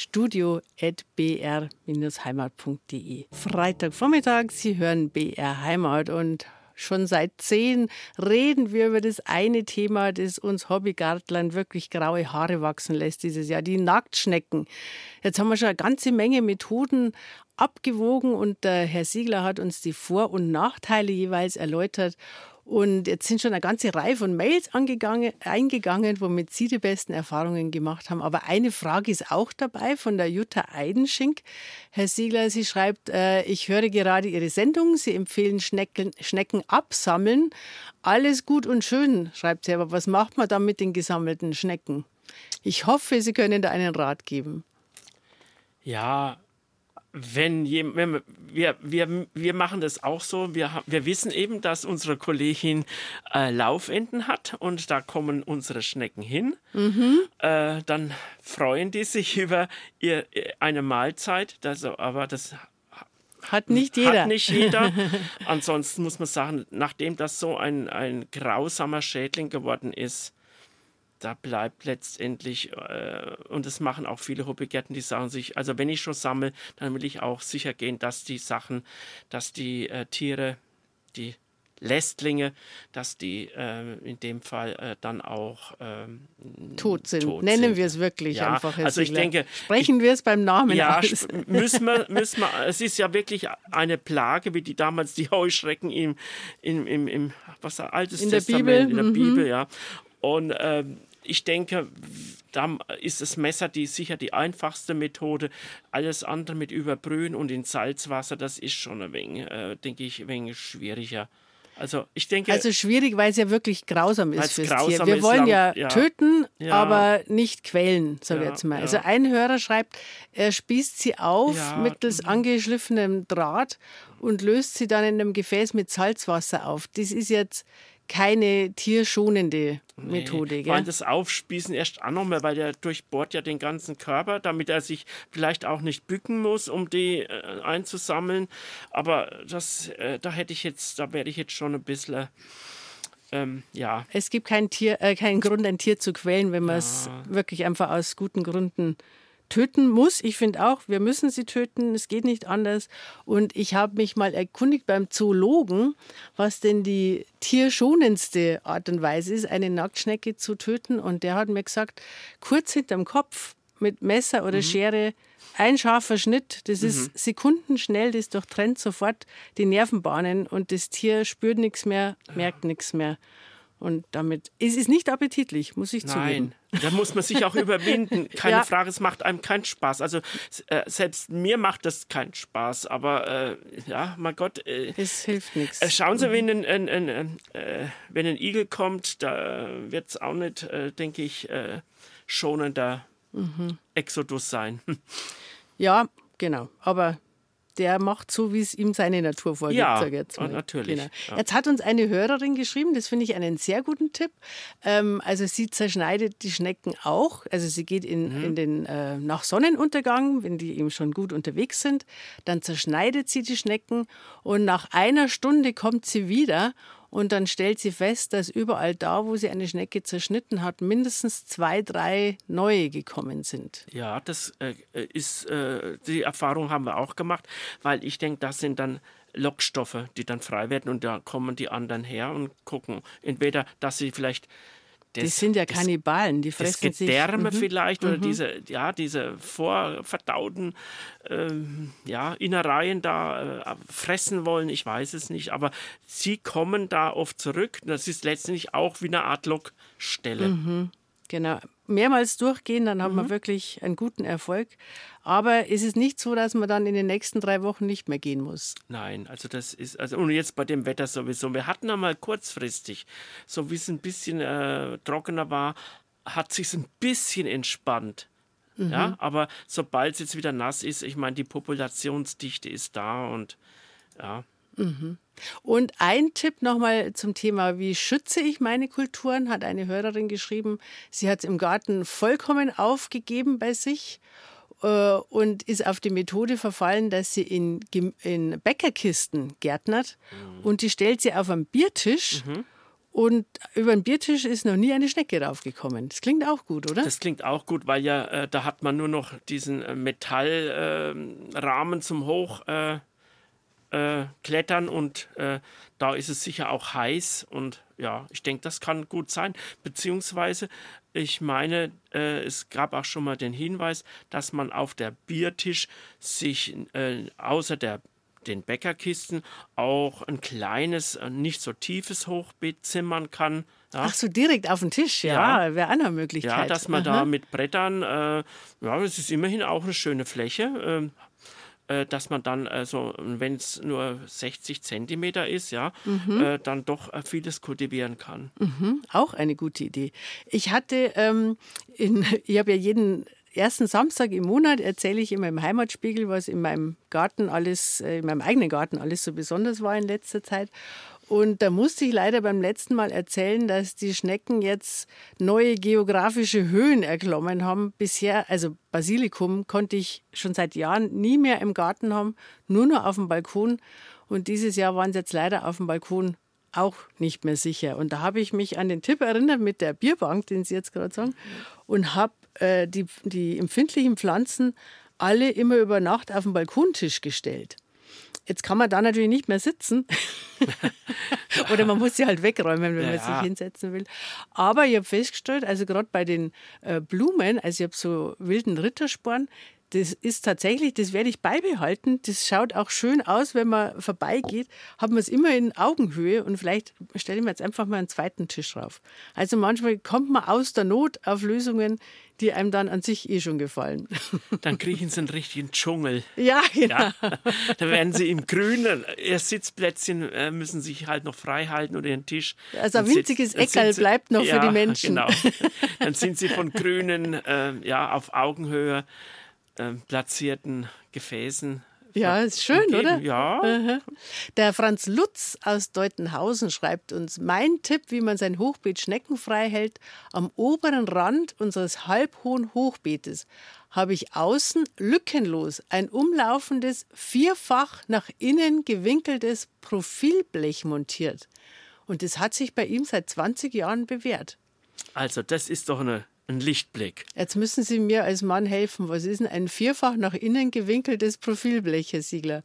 studio@br-heimat.de. Freitagvormittag, Sie hören BR Heimat und schon seit 10 reden wir über das eine Thema, das uns Hobbygartlern wirklich graue Haare wachsen lässt dieses Jahr, die Nacktschnecken. Jetzt haben wir schon eine ganze Menge Methoden abgewogen und der Herr Siegler hat uns die Vor- und Nachteile jeweils erläutert. Und jetzt sind schon eine ganze Reihe von Mails eingegangen, womit Sie die besten Erfahrungen gemacht haben. Aber eine Frage ist auch dabei von der Jutta Eidenschink. Herr Siegler, sie schreibt, ich höre gerade Ihre Sendung. Sie empfehlen Schnecken absammeln. Alles gut und schön, schreibt sie. Aber was macht man dann mit den gesammelten Schnecken? Ich hoffe, Sie können da einen Rat geben. Ja, wir machen das auch so. Wir wissen eben, dass unsere Kollegin Laufenden hat und da kommen unsere Schnecken hin. Dann freuen die sich über eine Mahlzeit. Aber das hat nicht jeder. Ansonsten muss man sagen, nachdem das so ein grausamer Schädling geworden ist, da bleibt letztendlich, und das machen auch viele Hobbygärten, die sagen sich, also wenn ich schon sammle, dann will ich auch sicher gehen, dass die Tiere, die Lästlinge, dass die in dem Fall dann auch tot sind. Nennen wir es wirklich einfach. Herr also Siegler. Ich denke, sprechen wir es beim Namen aus. müssen wir, es ist ja wirklich eine Plage, wie damals die Heuschrecken im Altes in der Testament, Bibel. in der Bibel, ja. Und ich denke, da ist das Messer sicher die einfachste Methode. Alles andere mit Überbrühen und in Salzwasser, das ist schon ein wenig, denke ich, ein wenig schwieriger. Also ich denke... Also schwierig, weil es ja wirklich grausam ist fürs Tier. Wir ist, wollen ja töten, ja, aber nicht quälen, sage ich jetzt mal. Ja. Also ein Hörer schreibt, er spießt sie auf mittels angeschliffenem Draht und löst sie dann in einem Gefäß mit Salzwasser auf. Das ist jetzt keine tierschonende Methode. Vor allem das Aufspießen erst auch noch mal, weil der durchbohrt ja den ganzen Körper, damit er sich vielleicht auch nicht bücken muss, um die einzusammeln. Aber da werde ich jetzt schon ein bisschen, Es gibt keinen Grund, ein Tier zu quälen, wenn man es wirklich einfach aus guten Gründen töten muss. Ich finde auch, wir müssen sie töten, es geht nicht anders. Und ich habe mich mal erkundigt beim Zoologen, was denn die tierschonendste Art und Weise ist, eine Nacktschnecke zu töten. Und der hat mir gesagt, kurz hinterm Kopf mit Messer oder Schere, ein scharfer Schnitt, das ist sekundenschnell, das durchtrennt sofort die Nervenbahnen und das Tier spürt nichts mehr, merkt nichts mehr. Und damit, es ist nicht appetitlich, muss ich zugeben. Nein, da muss man sich auch überwinden. Keine Frage, es macht einem keinen Spaß. Also selbst mir macht das keinen Spaß. Aber mein Gott. Es hilft nichts. Schauen Sie, wenn ein Igel kommt, da wird es auch nicht, denke ich, schonender Exodus sein. Ja, genau. Aber der macht so, wie es ihm seine Natur vorgibt, sage ich jetzt mal. Natürlich. Genau. Jetzt hat uns eine Hörerin geschrieben, das finde ich einen sehr guten Tipp. Also sie zerschneidet die Schnecken auch. Also sie geht nach Sonnenuntergang, wenn die eben schon gut unterwegs sind. Dann zerschneidet sie die Schnecken und nach einer Stunde kommt sie wieder. Und dann stellt sie fest, dass überall da, wo sie eine Schnecke zerschnitten hat, mindestens 2, 3 neue gekommen sind. Ja, das die Erfahrung haben wir auch gemacht, weil ich denke, das sind dann Lockstoffe, die dann frei werden und da kommen die anderen her und gucken. Entweder, dass sie vielleicht die sind ja Kannibalen, die fressen das Gedärme vielleicht oder diese vorverdauten Innereien da fressen wollen, ich weiß es nicht, aber sie kommen da oft zurück. Das ist letztendlich auch wie eine Art Lockstelle. Genau. Mehrmals durchgehen, dann haben wir wirklich einen guten Erfolg. Aber es ist nicht so, dass man dann in den nächsten 3 Wochen nicht mehr gehen muss. Nein, und jetzt bei dem Wetter sowieso. Wir hatten einmal kurzfristig, so wie es ein bisschen trockener war, hat sich ein bisschen entspannt. Ja, aber sobald es jetzt wieder nass ist, ich meine, die Populationsdichte ist da und ja. Und ein Tipp nochmal zum Thema, wie schütze ich meine Kulturen, hat eine Hörerin geschrieben. Sie hat es im Garten vollkommen aufgegeben bei sich und ist auf die Methode verfallen, dass sie in Bäckerkisten gärtnert und die stellt sie auf einen Biertisch. Und über den Biertisch ist noch nie eine Schnecke raufgekommen. Das klingt auch gut, oder? Das klingt auch gut, weil ja da hat man nur noch diesen Metallrahmen zum Hochklettern und da ist es sicher auch heiß und ja, ich denke, das kann gut sein. Beziehungsweise, ich meine, es gab auch schon mal den Hinweis, dass man auf der Biertisch sich außer den Bäckerkisten auch ein kleines, nicht so tiefes Hochbeet zimmern kann. Ja. Ach so, direkt auf den Tisch, ja, wäre auch eine Möglichkeit. Ja, dass man da mit Brettern, es ist immerhin auch eine schöne Fläche, dass man dann, wenn es nur 60 Zentimeter ist, dann doch vieles kultivieren kann. Auch eine gute Idee. Ich hatte, ich habe ja jeden ersten Samstag im Monat erzähle ich immer im Heimatspiegel, was in meinem Garten in meinem eigenen Garten alles so besonders war in letzter Zeit. Und da musste ich leider beim letzten Mal erzählen, dass die Schnecken jetzt neue geografische Höhen erklommen haben. Bisher, also Basilikum, konnte ich schon seit Jahren nie mehr im Garten haben, nur noch auf dem Balkon. Und dieses Jahr waren sie jetzt leider auf dem Balkon auch nicht mehr sicher. Und da habe ich mich an den Tipp erinnert mit der Bierbank, den Sie jetzt gerade sagen, und habe die empfindlichen Pflanzen alle immer über Nacht auf den Balkontisch gestellt. Jetzt kann man da natürlich nicht mehr sitzen. Oder man muss sie halt wegräumen, wenn man sich hinsetzen will. Aber ich habe festgestellt, also gerade bei den Blumen, also ich habe so wilden Rittersporn, das ist tatsächlich, das werde ich beibehalten. Das schaut auch schön aus, wenn man vorbeigeht. Haben wir es immer in Augenhöhe und vielleicht stelle ich mir jetzt einfach mal einen zweiten Tisch drauf. Also manchmal kommt man aus der Not auf Lösungen, die einem dann an sich schon gefallen. Dann kriechen sie einen richtigen Dschungel. Ja, genau. Ja, da werden sie im Grünen, ihr Sitzplätzchen müssen sich halt noch frei halten oder den Tisch. Also ein winziges Eckerl bleibt noch für die Menschen. Genau. Dann sind sie von grünen, auf Augenhöhe platzierten Gefäßen. Ja, ist schön, oder? Ja. Aha. Der Franz Lutz aus Deutenhausen schreibt uns: Mein Tipp, wie man sein Hochbeet schneckenfrei hält: Am oberen Rand unseres halbhohen Hochbeetes habe ich außen lückenlos ein umlaufendes, vierfach nach innen gewinkeltes Profilblech montiert. Und das hat sich bei ihm seit 20 Jahren bewährt. Also das ist doch ein Lichtblick. Jetzt müssen Sie mir als Mann helfen. Was ist denn ein vierfach nach innen gewinkeltes Profilblech, Herr Siegler?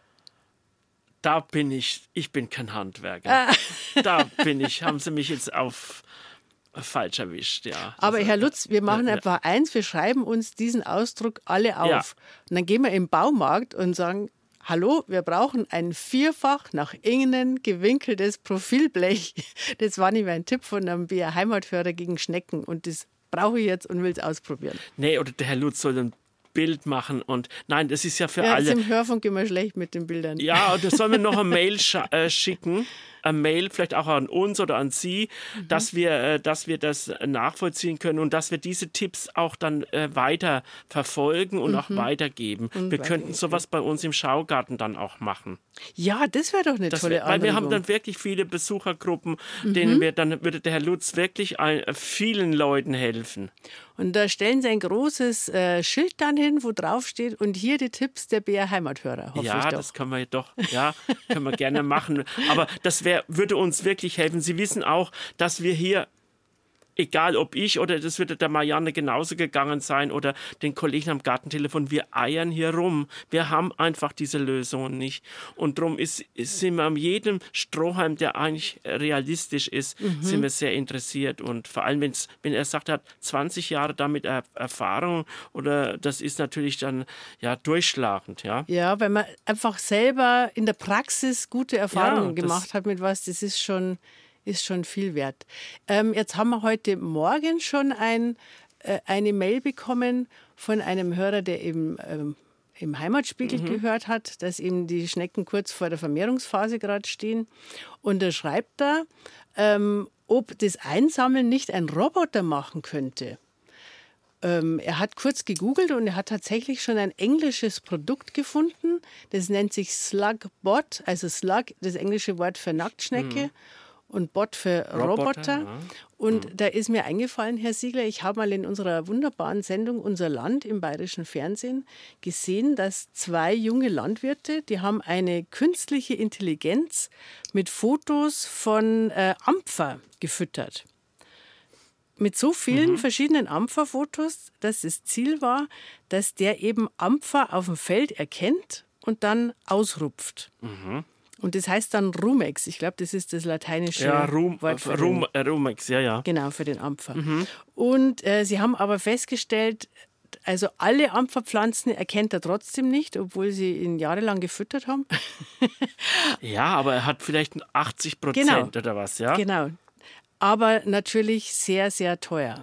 Da bin ich bin kein Handwerker. Da haben Sie mich jetzt falsch erwischt, ja. Aber Herr Lutz, wir machen einfach eins, wir schreiben uns diesen Ausdruck alle auf. Ja. Und dann gehen wir im Baumarkt und sagen: Hallo, wir brauchen ein vierfach nach innen gewinkeltes Profilblech. Das war nicht mein Tipp von einem BR Heimathörer gegen Schnecken. Und das brauche ich jetzt und will es ausprobieren. Nee, oder der Herr Lutz soll ein Bild machen. Und nein, das ist ja für Ja, alle. ist im Hörfunk immer schlecht mit den Bildern. Ja, und das sollen wir noch eine Mail schicken. Eine Mail vielleicht auch an uns oder an Sie, dass wir das nachvollziehen können und dass wir diese Tipps auch dann weiter verfolgen und auch weitergeben. Wir könnten sowas bei uns im Schaugarten dann auch machen. Ja, das wäre doch eine tolle Anregung. Weil wir haben dann wirklich viele Besuchergruppen, dann würde der Herr Lutz wirklich vielen Leuten helfen. Und da stellen Sie ein großes Schild dann hin, wo drauf steht: Und hier die Tipps der BR Heimathörer, hoffe ich doch. Das können wir können wir gerne machen. Aber das würde uns wirklich helfen. Sie wissen auch, dass wir hier, egal ob ich oder das würde der Marianne genauso gegangen sein oder den Kollegen am Gartentelefon, wir eiern hier rum. Wir haben einfach diese Lösungen nicht. Und darum sind wir an jedem Strohhalm, der eigentlich realistisch ist, sind wir sehr interessiert. Und vor allem, wenn er sagt, er hat 20 Jahre damit Erfahrung, oder das ist natürlich dann durchschlagend. Ja, ja, wenn man einfach selber in der Praxis gute Erfahrungen gemacht hat mit was, das ist schon viel wert. Jetzt haben wir heute Morgen schon eine Mail bekommen von einem Hörer, der eben im Heimatspiegel gehört hat, dass eben die Schnecken kurz vor der Vermehrungsphase gerade stehen. Und er schreibt da, ob das Einsammeln nicht ein Roboter machen könnte. Er hat kurz gegoogelt und er hat tatsächlich schon ein englisches Produkt gefunden. Das nennt sich Slugbot, also Slug, das englische Wort für Nacktschnecke. Und Bot für Roboter. Ja. Und da ist mir eingefallen, Herr Siegler, ich habe mal in unserer wunderbaren Sendung Unser Land im Bayerischen Fernsehen gesehen, dass 2 junge Landwirte, die haben eine künstliche Intelligenz mit Fotos von Ampfer gefüttert. Mit so vielen verschiedenen Ampferfotos, dass das Ziel war, dass der eben Ampfer auf dem Feld erkennt und dann ausrupft. Und das heißt dann Rumex. Ich glaube, das ist das lateinische Wort für Rumex, ja. Genau, für den Ampfer. Und sie haben aber festgestellt, also alle Ampferpflanzen erkennt er trotzdem nicht, obwohl sie ihn jahrelang gefüttert haben. Ja, aber er hat vielleicht 80% oder was, ja? Genau. Aber natürlich sehr, sehr teuer.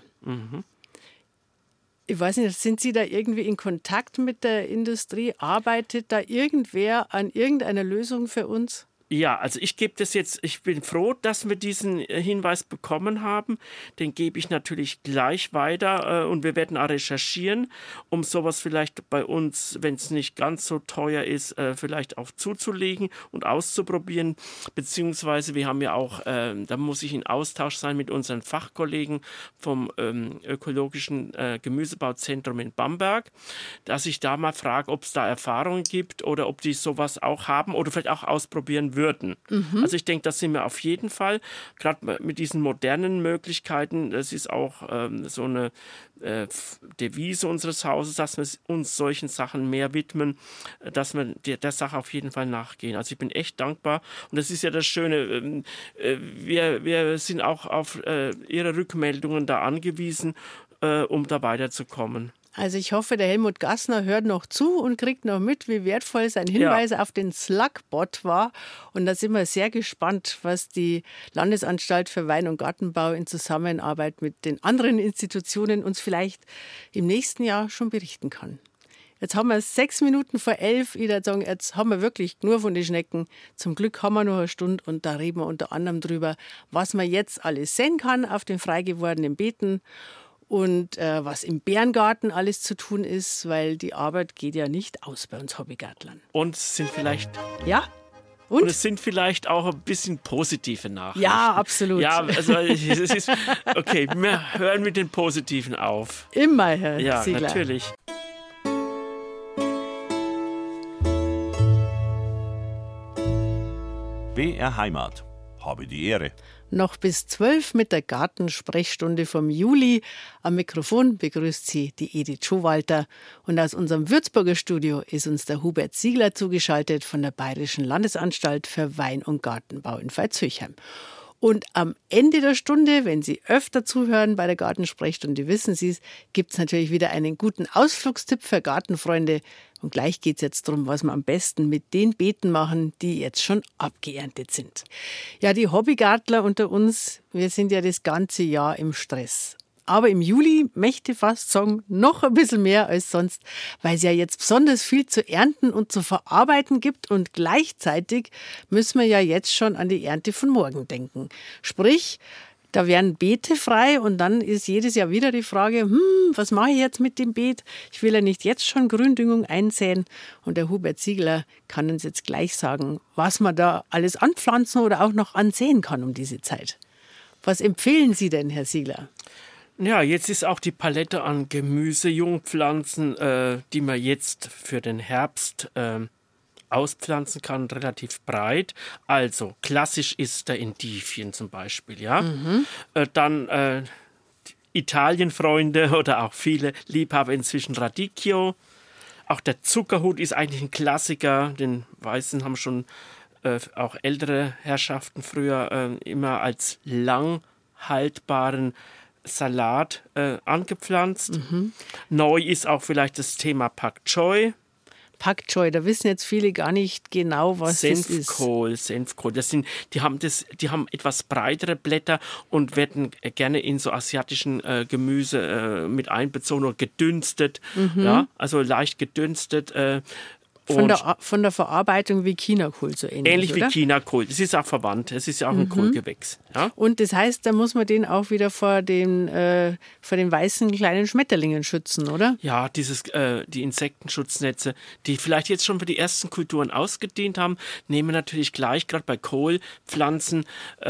Ich weiß nicht, sind Sie da irgendwie in Kontakt mit der Industrie? Arbeitet da irgendwer an irgendeiner Lösung für uns? Ja, also ich bin froh, dass wir diesen Hinweis bekommen haben. Den gebe ich natürlich gleich weiter und wir werden auch recherchieren, um sowas vielleicht bei uns, wenn es nicht ganz so teuer ist, vielleicht auch zuzulegen und auszuprobieren. Beziehungsweise wir haben ja auch, da muss ich in Austausch sein mit unseren Fachkollegen vom ökologischen Gemüsebauzentrum in Bamberg, dass ich da mal frage, ob es da Erfahrungen gibt oder ob die sowas auch haben oder vielleicht auch ausprobieren würden. Also ich denke, das sind wir auf jeden Fall, gerade mit diesen modernen Möglichkeiten, das ist auch so eine Devise unseres Hauses, dass wir uns solchen Sachen mehr widmen, dass wir der Sache auf jeden Fall nachgehen. Also ich bin echt dankbar und das ist ja das Schöne, wir sind auch auf Ihre Rückmeldungen da angewiesen, um da weiterzukommen. Also ich hoffe, der Helmut Gassner hört noch zu und kriegt noch mit, wie wertvoll sein Hinweis auf den Slugbot war. Und da sind wir sehr gespannt, was die Landesanstalt für Wein- und Gartenbau in Zusammenarbeit mit den anderen Institutionen uns vielleicht im nächsten Jahr schon berichten kann. Jetzt haben wir 6 Minuten vor 11. Ich würde sagen, jetzt haben wir wirklich nur von den Schnecken. Zum Glück haben wir noch eine Stunde und da reden wir unter anderem drüber, was man jetzt alles sehen kann auf den frei gewordenen Beeten. Und was im Bärengarten alles zu tun ist, weil die Arbeit geht ja nicht aus bei uns Hobbygärtlern. Und es sind vielleicht Ja? Und es sind vielleicht auch ein bisschen positive Nachrichten. Ja, absolut. Ja, also es ist okay, wir hören mit den Positiven auf. Immer, Herr Ja, Ziegler. natürlich. BR Heimat. Habe die Ehre. Noch bis 12 mit der Gartensprechstunde vom Juli. Am Mikrofon begrüßt Sie die Edith Schowalter. Und aus unserem Würzburger Studio ist uns der Hubert Ziegler zugeschaltet von der Bayerischen Landesanstalt für Wein- und Gartenbau in Veitshöchheim. Und am Ende der Stunde, wenn Sie öfter zuhören bei der Gartensprechstunde, wissen Sie es, gibt es natürlich wieder einen guten Ausflugstipp für Gartenfreunde. Und gleich geht es jetzt darum, was wir am besten mit den Beeten machen, die jetzt schon abgeerntet sind. Ja, die Hobbygärtler unter uns, wir sind ja das ganze Jahr im Stress. Aber im Juli möchte ich fast sagen, noch ein bisschen mehr als sonst, weil es ja jetzt besonders viel zu ernten und zu verarbeiten gibt und gleichzeitig müssen wir ja jetzt schon an die Ernte von morgen denken. Sprich, da werden Beete frei und dann ist jedes Jahr wieder die Frage, was mache ich jetzt mit dem Beet? Ich will ja nicht jetzt schon Gründüngung einsäen. Und der Hubert Ziegler kann uns jetzt gleich sagen, was man da alles anpflanzen oder auch noch ansehen kann um diese Zeit. Was empfehlen Sie denn, Herr Ziegler? Ja, jetzt ist auch die Palette an Gemüse, Jungpflanzen, die man jetzt für den Herbst auspflanzen kann, relativ breit. Also klassisch ist der Endivien zum Beispiel, ja. Dann Italienfreunde oder auch viele Liebhaber inzwischen Radicchio. Auch der Zuckerhut ist eigentlich ein Klassiker. Den Weißen haben schon auch ältere Herrschaften früher immer als lang haltbaren Salat angepflanzt. Neu ist auch vielleicht das Thema Pak Choi. Pak Choi, da wissen jetzt viele gar nicht genau, was das ist. Senfkohl. Die haben etwas breitere Blätter und werden gerne in so asiatischen Gemüse mit einbezogen oder gedünstet. Ja, also leicht gedünstet. Von der Verarbeitung wie Chinakohl so ähnlich, ähnlich oder? wie Chinakohl. Es ist auch verwandt. Es ist ja auch ein Kohlgewächs. Ja? Und das heißt, da muss man den auch wieder vor den weißen kleinen Schmetterlingen schützen, oder? Ja, die Insektenschutznetze, die vielleicht jetzt schon für die ersten Kulturen ausgedient haben, nehmen natürlich gleich, gerade bei Kohlpflanzen,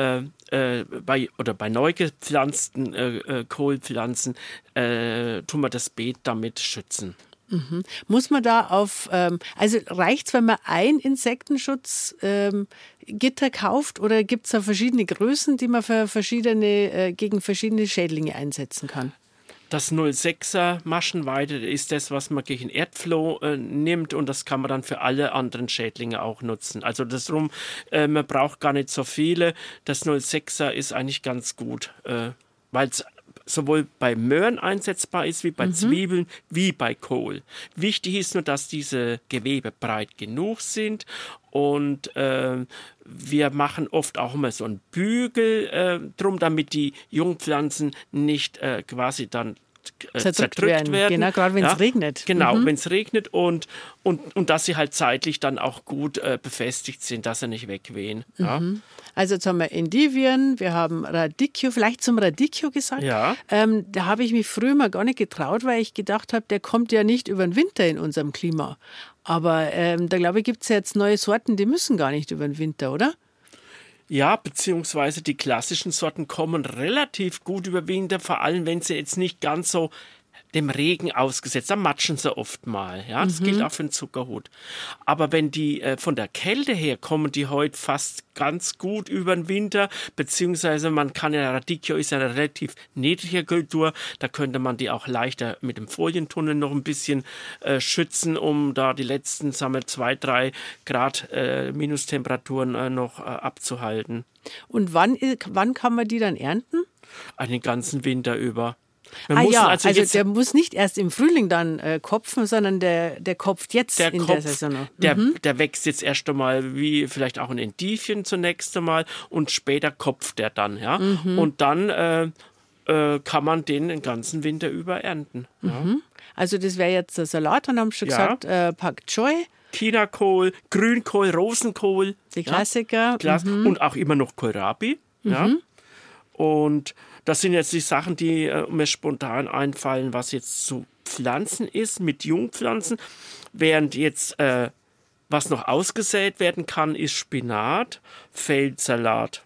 bei neu gepflanzten Kohlpflanzen, tun wir das Beet damit schützen. Muss man da also reicht es, wenn man ein Insektenschutzgitter kauft oder gibt es da verschiedene Größen, die man gegen verschiedene Schädlinge einsetzen kann? Das 06er Maschenweide ist das, was man gegen Erdfloh nimmt und das kann man dann für alle anderen Schädlinge auch nutzen. Also man braucht gar nicht so viele. Das 06er ist eigentlich ganz gut, weil es sowohl bei Möhren einsetzbar ist, wie bei Zwiebeln, wie bei Kohl. Wichtig ist nur, dass diese Gewebe breit genug sind und wir machen oft auch immer so einen Bügel drum, damit die Jungpflanzen nicht quasi dann zerdrückt werden. Genau, gerade wenn es regnet. Genau, wenn es regnet und dass sie halt zeitlich dann auch gut befestigt sind, dass sie nicht wegwehen. Ja. Also jetzt haben wir Endivien, wir haben Radicchio, vielleicht zum Radicchio gesagt. Ja. Da habe ich mich früher mal gar nicht getraut, weil ich gedacht habe, der kommt ja nicht über den Winter in unserem Klima. Aber da glaube ich, gibt es ja jetzt neue Sorten, die müssen gar nicht über den Winter, oder? Ja, beziehungsweise die klassischen Sorten kommen relativ gut über Winter, vor allem wenn sie jetzt nicht ganz so dem Regen ausgesetzt, da matschen sie oft mal. Ja? Das gilt auch für den Zuckerhut. Aber wenn die von der Kälte her kommen, die heute fast ganz gut über den Winter, beziehungsweise Radicchio ist ja eine relativ niedrige Kultur, da könnte man die auch leichter mit dem Folientunnel noch ein bisschen schützen, um da die letzten 2-3 Grad Minustemperaturen noch abzuhalten. Und wann kann man die dann ernten? Den ganzen Winter über. Also der muss nicht erst im Frühling dann kopfen, sondern der kopft jetzt der Saison. Der wächst jetzt erst einmal wie vielleicht auch ein Endivien zunächst einmal und später kopft er dann. Ja? Und dann kann man den ganzen Winter über ernten. Ja? Also das wäre jetzt der Salat, dann haben wir schon gesagt, Pak Choi. Chinakohl, Grünkohl, Rosenkohl. Die Klassiker. Und auch immer noch Kohlrabi. Ja? Und das sind jetzt die Sachen, die mir spontan einfallen, was jetzt zu Pflanzen ist, mit Jungpflanzen. Während jetzt, was noch ausgesät werden kann, ist Spinat, Feldsalat.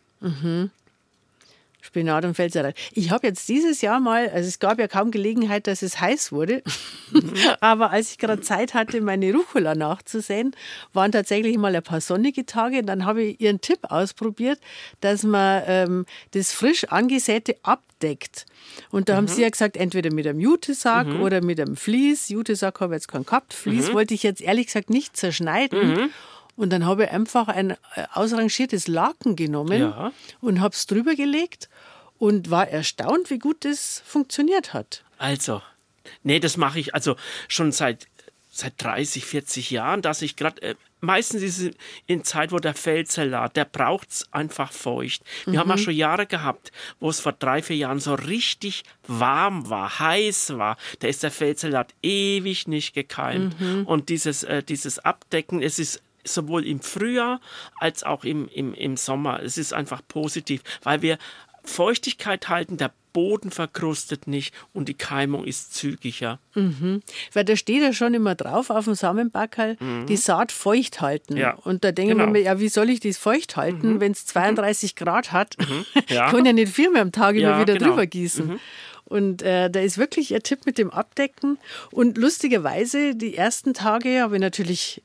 Spinat und Feldsalat. Ich habe jetzt dieses Jahr mal, also es gab ja kaum Gelegenheit, dass es heiß wurde, aber als ich gerade Zeit hatte, meine Rucola nachzusehen, waren tatsächlich mal ein paar sonnige Tage. Und dann habe ich ihren Tipp ausprobiert, dass man das frisch angesäte abdeckt. Und da haben sie ja gesagt, entweder mit einem Jutesack oder mit einem Vlies. Jutesack habe ich jetzt keinen gehabt. Vlies wollte ich jetzt ehrlich gesagt nicht zerschneiden. Und dann habe ich einfach ein ausrangiertes Laken genommen und habe es drüber gelegt und war erstaunt, wie gut das funktioniert hat. Also, das mache ich also schon seit 30, 40 Jahren, dass ich gerade, meistens ist es in Zeit, wo der Feldsalat, der braucht es einfach feucht. Wir haben ja schon Jahre gehabt, wo es vor 3, 4 Jahren so richtig warm war, heiß war. Da ist der Feldsalat ewig nicht gekeimt. Und dieses Abdecken, es ist sowohl im Frühjahr als auch im Sommer. Es ist einfach positiv, weil wir Feuchtigkeit halten, der Boden verkrustet nicht und die Keimung ist zügiger. Weil da steht ja schon immer drauf auf dem Samenbackerl, die Saat feucht halten. Ja. Und da denken wir mir, ja, wie soll ich das feucht halten, wenn es 32 Grad hat? Ich kann ja nicht 4 Mal am Tag immer wieder drüber gießen. Und da ist wirklich ein Tipp mit dem Abdecken. Und lustigerweise, die ersten Tage habe ich natürlich...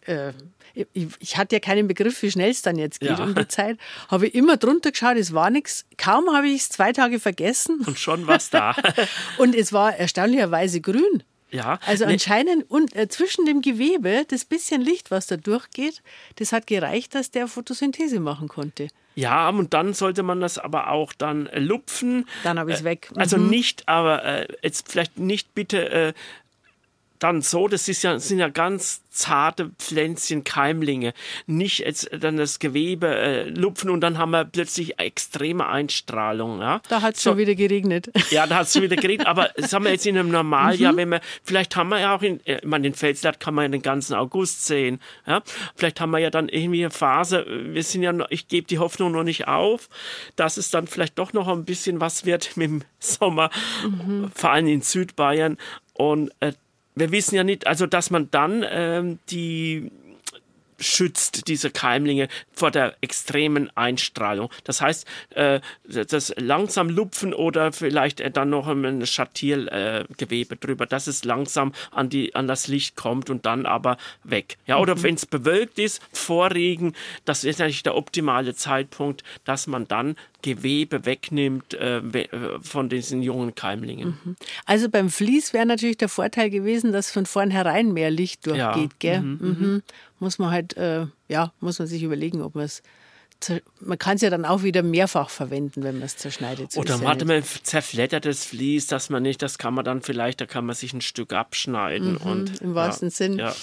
Ich hatte ja keinen Begriff, wie schnell es dann jetzt geht um die Zeit. Habe ich immer drunter geschaut, es war nichts. Kaum habe ich es 2 Tage vergessen. Und schon war es da. Und es war erstaunlicherweise grün. Ja. Also anscheinend zwischen dem Gewebe, das bisschen Licht, was da durchgeht, das hat gereicht, dass der Photosynthese machen konnte. Ja, und dann sollte man das aber auch dann lupfen. Dann habe ich es weg. Also nicht, aber jetzt vielleicht nicht bitte... dann so, sind ja ganz zarte Pflänzchen, Keimlinge. Nicht jetzt dann das Gewebe lupfen und dann haben wir plötzlich extreme Einstrahlung. Ja? Da hat es schon wieder geregnet. Ja, da hat es schon wieder geregnet, aber das haben wir jetzt in einem Normaljahr, vielleicht haben wir ja auch den Feldsalat kann man ja den ganzen August sehen. Ja? Vielleicht haben wir ja dann irgendwie eine Phase, ich gebe die Hoffnung noch nicht auf, dass es dann vielleicht doch noch ein bisschen was wird mit dem Sommer, vor allem in Südbayern. Und wir wissen ja nicht, also dass man dann die schützt, diese Keimlinge, vor der extremen Einstrahlung. Das heißt, das langsam lupfen oder vielleicht dann noch ein Schattiergewebe drüber, dass es langsam an das Licht kommt und dann aber weg. Ja, oder wenn es bewölkt ist, vor Regen, das ist natürlich der optimale Zeitpunkt, dass man dann Gewebe wegnimmt von diesen jungen Keimlingen. Also beim Vlies wäre natürlich der Vorteil gewesen, dass von vornherein mehr Licht durchgeht. Gell? Muss man halt, muss man sich überlegen, ob man es... Man kann es ja dann auch wieder mehrfach verwenden, wenn man es zerschneidet. So oder man hat ein zerfleddertes Vlies, das kann man dann vielleicht, da kann man sich ein Stück abschneiden. Und, im wahrsten Sinn. Ja.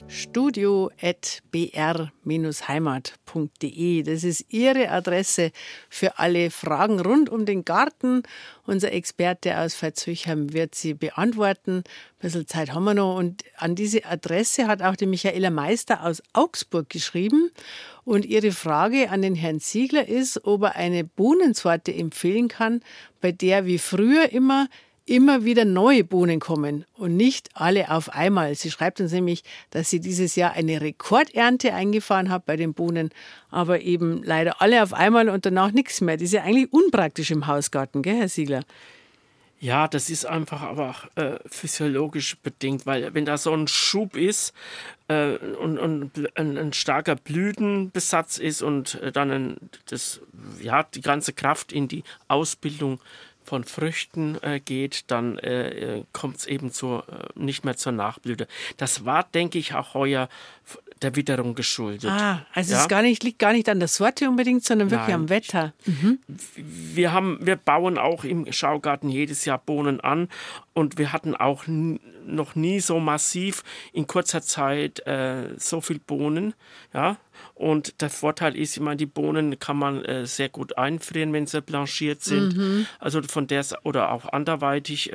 studio@br-heimat.de. Das ist Ihre Adresse für alle Fragen rund um den Garten. Unser Experte aus Veitshöchheim wird sie beantworten. Ein bisschen Zeit haben wir noch. Und an diese Adresse hat auch die Michaela Meister aus Augsburg geschrieben. Und ihre Frage an den Herrn Ziegler ist, ob er eine Bohnensorte empfehlen kann, bei der wie früher immer wieder neue Bohnen kommen und nicht alle auf einmal. Sie schreibt uns nämlich, dass sie dieses Jahr eine Rekordernte eingefahren hat bei den Bohnen, aber eben leider alle auf einmal und danach nichts mehr. Das ist ja eigentlich unpraktisch im Hausgarten, gell, Herr Ziegler? Ja, das ist einfach aber auch physiologisch bedingt, weil wenn da so ein Schub ist und ein starker Blütenbesatz ist und dann die ganze Kraft in die Ausbildung von Früchten geht, dann kommt es eben nicht mehr zur Nachblüte. Das war, denke ich, auch heuer der Witterung geschuldet. Also es liegt gar nicht an der Sorte unbedingt, sondern wirklich am Wetter. Wir bauen auch im Schaugarten jedes Jahr Bohnen an und wir hatten auch noch nie so massiv in kurzer Zeit so viel Bohnen. Ja? Und der Vorteil ist, ich meine, die Bohnen kann man sehr gut einfrieren, wenn sie blanchiert sind. Also von der oder auch anderweitig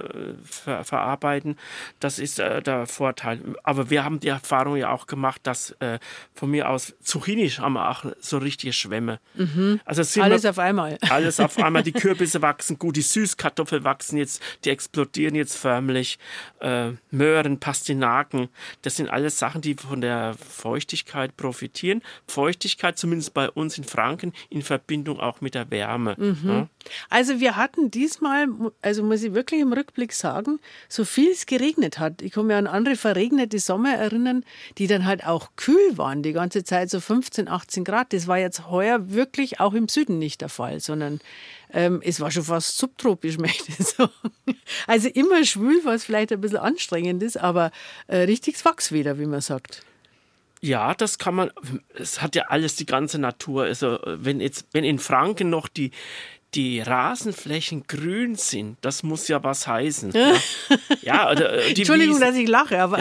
verarbeiten. Das ist der Vorteil. Aber wir haben die Erfahrung ja auch gemacht, dass von mir aus Zucchini haben wir auch so richtige Schwämme. Also alles auf einmal. Alles auf einmal. Die Kürbisse wachsen gut, die Süßkartoffeln wachsen jetzt, die explodieren jetzt förmlich. Möhren, Pastinaken, das sind alles Sachen, die von der Feuchtigkeit profitieren. Feuchtigkeit, zumindest bei uns in Franken, in Verbindung auch mit der Wärme. Ja. Also wir hatten diesmal, also muss ich wirklich im Rückblick sagen, so viel es geregnet hat. Ich kann mich an andere verregnete Sommer erinnern, die dann halt auch kühl waren, die ganze Zeit so 15, 18 Grad. Das war jetzt heuer wirklich auch im Süden nicht der Fall, sondern es war schon fast subtropisch, möchte ich sagen. Also immer schwül, was vielleicht ein bisschen anstrengend ist, aber richtiges Wachswetter, wie man sagt. Ja, das kann man, es hat ja alles die ganze Natur. Also wenn in Franken noch die Rasenflächen grün sind, das muss ja was heißen. Ja, Entschuldigung, dass ich lache, aber...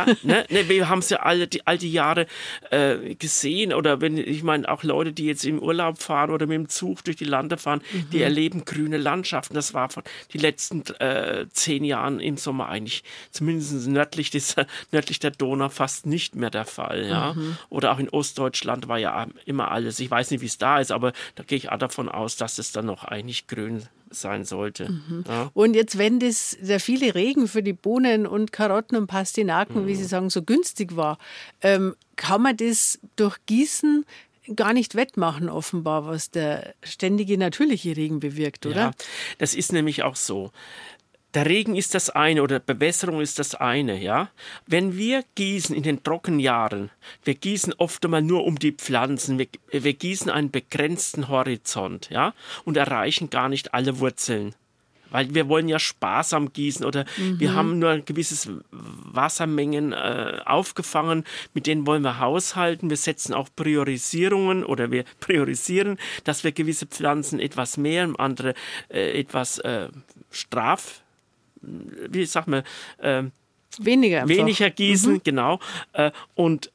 Wir haben es ja all die Jahre gesehen. Oder ich meine, auch Leute, die jetzt im Urlaub fahren oder mit dem Zug durch die Lande fahren, die erleben grüne Landschaften. Das war von die letzten 10 Jahren im Sommer eigentlich, zumindest nördlich der Donau, fast nicht mehr der Fall. Ja? Oder auch in Ostdeutschland war ja immer alles. Ich weiß nicht, wie es da ist, aber da gehe ich auch davon aus, dass es dann noch eigentlich grün sein sollte. Ja. Und jetzt, wenn der viele Regen für die Bohnen und Karotten und Pastinaken, wie Sie sagen, so günstig war, kann man das durch Gießen gar nicht wettmachen, offenbar, was der ständige natürliche Regen bewirkt, oder? Ja, das ist nämlich auch so. Der Regen ist das eine oder Bewässerung ist das eine, ja. Wenn wir gießen in den Trockenjahren, wir gießen oft einmal nur um die Pflanzen, wir gießen einen begrenzten Horizont, ja, und erreichen gar nicht alle Wurzeln. Weil wir wollen ja sparsam gießen oder wir haben nur ein gewisses Wassermengen aufgefangen, mit denen wollen wir haushalten. Wir setzen auch Priorisierungen oder wir priorisieren, dass wir gewisse Pflanzen etwas mehr und andere etwas weniger gießen, genau. Und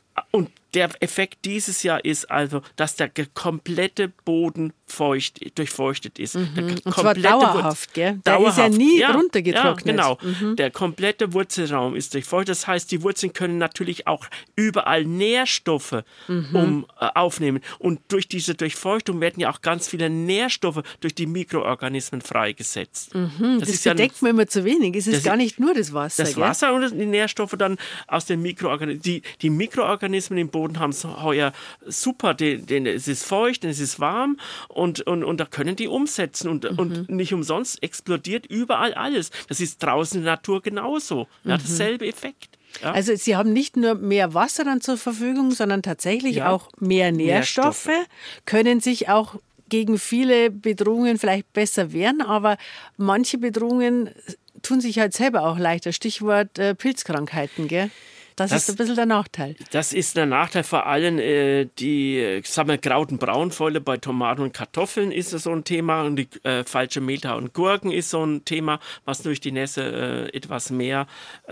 der Effekt dieses Jahr ist also, dass der komplette Boden durchfeuchtet ist. Und zwar dauerhaft, gell? Der ist ja nie runtergetrocknet. Ja, genau. Der komplette Wurzelraum ist durchfeuchtet. Das heißt, die Wurzeln können natürlich auch überall Nährstoffe aufnehmen. Und durch diese Durchfeuchtung werden ja auch ganz viele Nährstoffe durch die Mikroorganismen freigesetzt. Das bedeckt man immer zu wenig. Es ist gar nicht nur das Wasser. Das Wasser und die Nährstoffe dann aus den Mikroorganismen. Die Mikroorganismen im Boden haben es heuer super. Es ist feucht, es ist warm. Und da können die umsetzen. Und nicht umsonst explodiert überall alles. Das ist draußen in der Natur genauso. Ja, dasselbe Effekt. Ja. Also Sie haben nicht nur mehr Wasser dann zur Verfügung, sondern tatsächlich auch mehr Nährstoffe, können sich auch gegen viele Bedrohungen vielleicht besser wehren, aber manche Bedrohungen tun sich halt selber auch leichter. Stichwort Pilzkrankheiten, gell? Das ist ein bisschen der Nachteil. Das ist der Nachteil, vor allem die Grauten Braunfäule bei Tomaten und Kartoffeln ist so ein Thema und die falsche Mehltau und Gurken ist so ein Thema, was durch die Nässe etwas mehr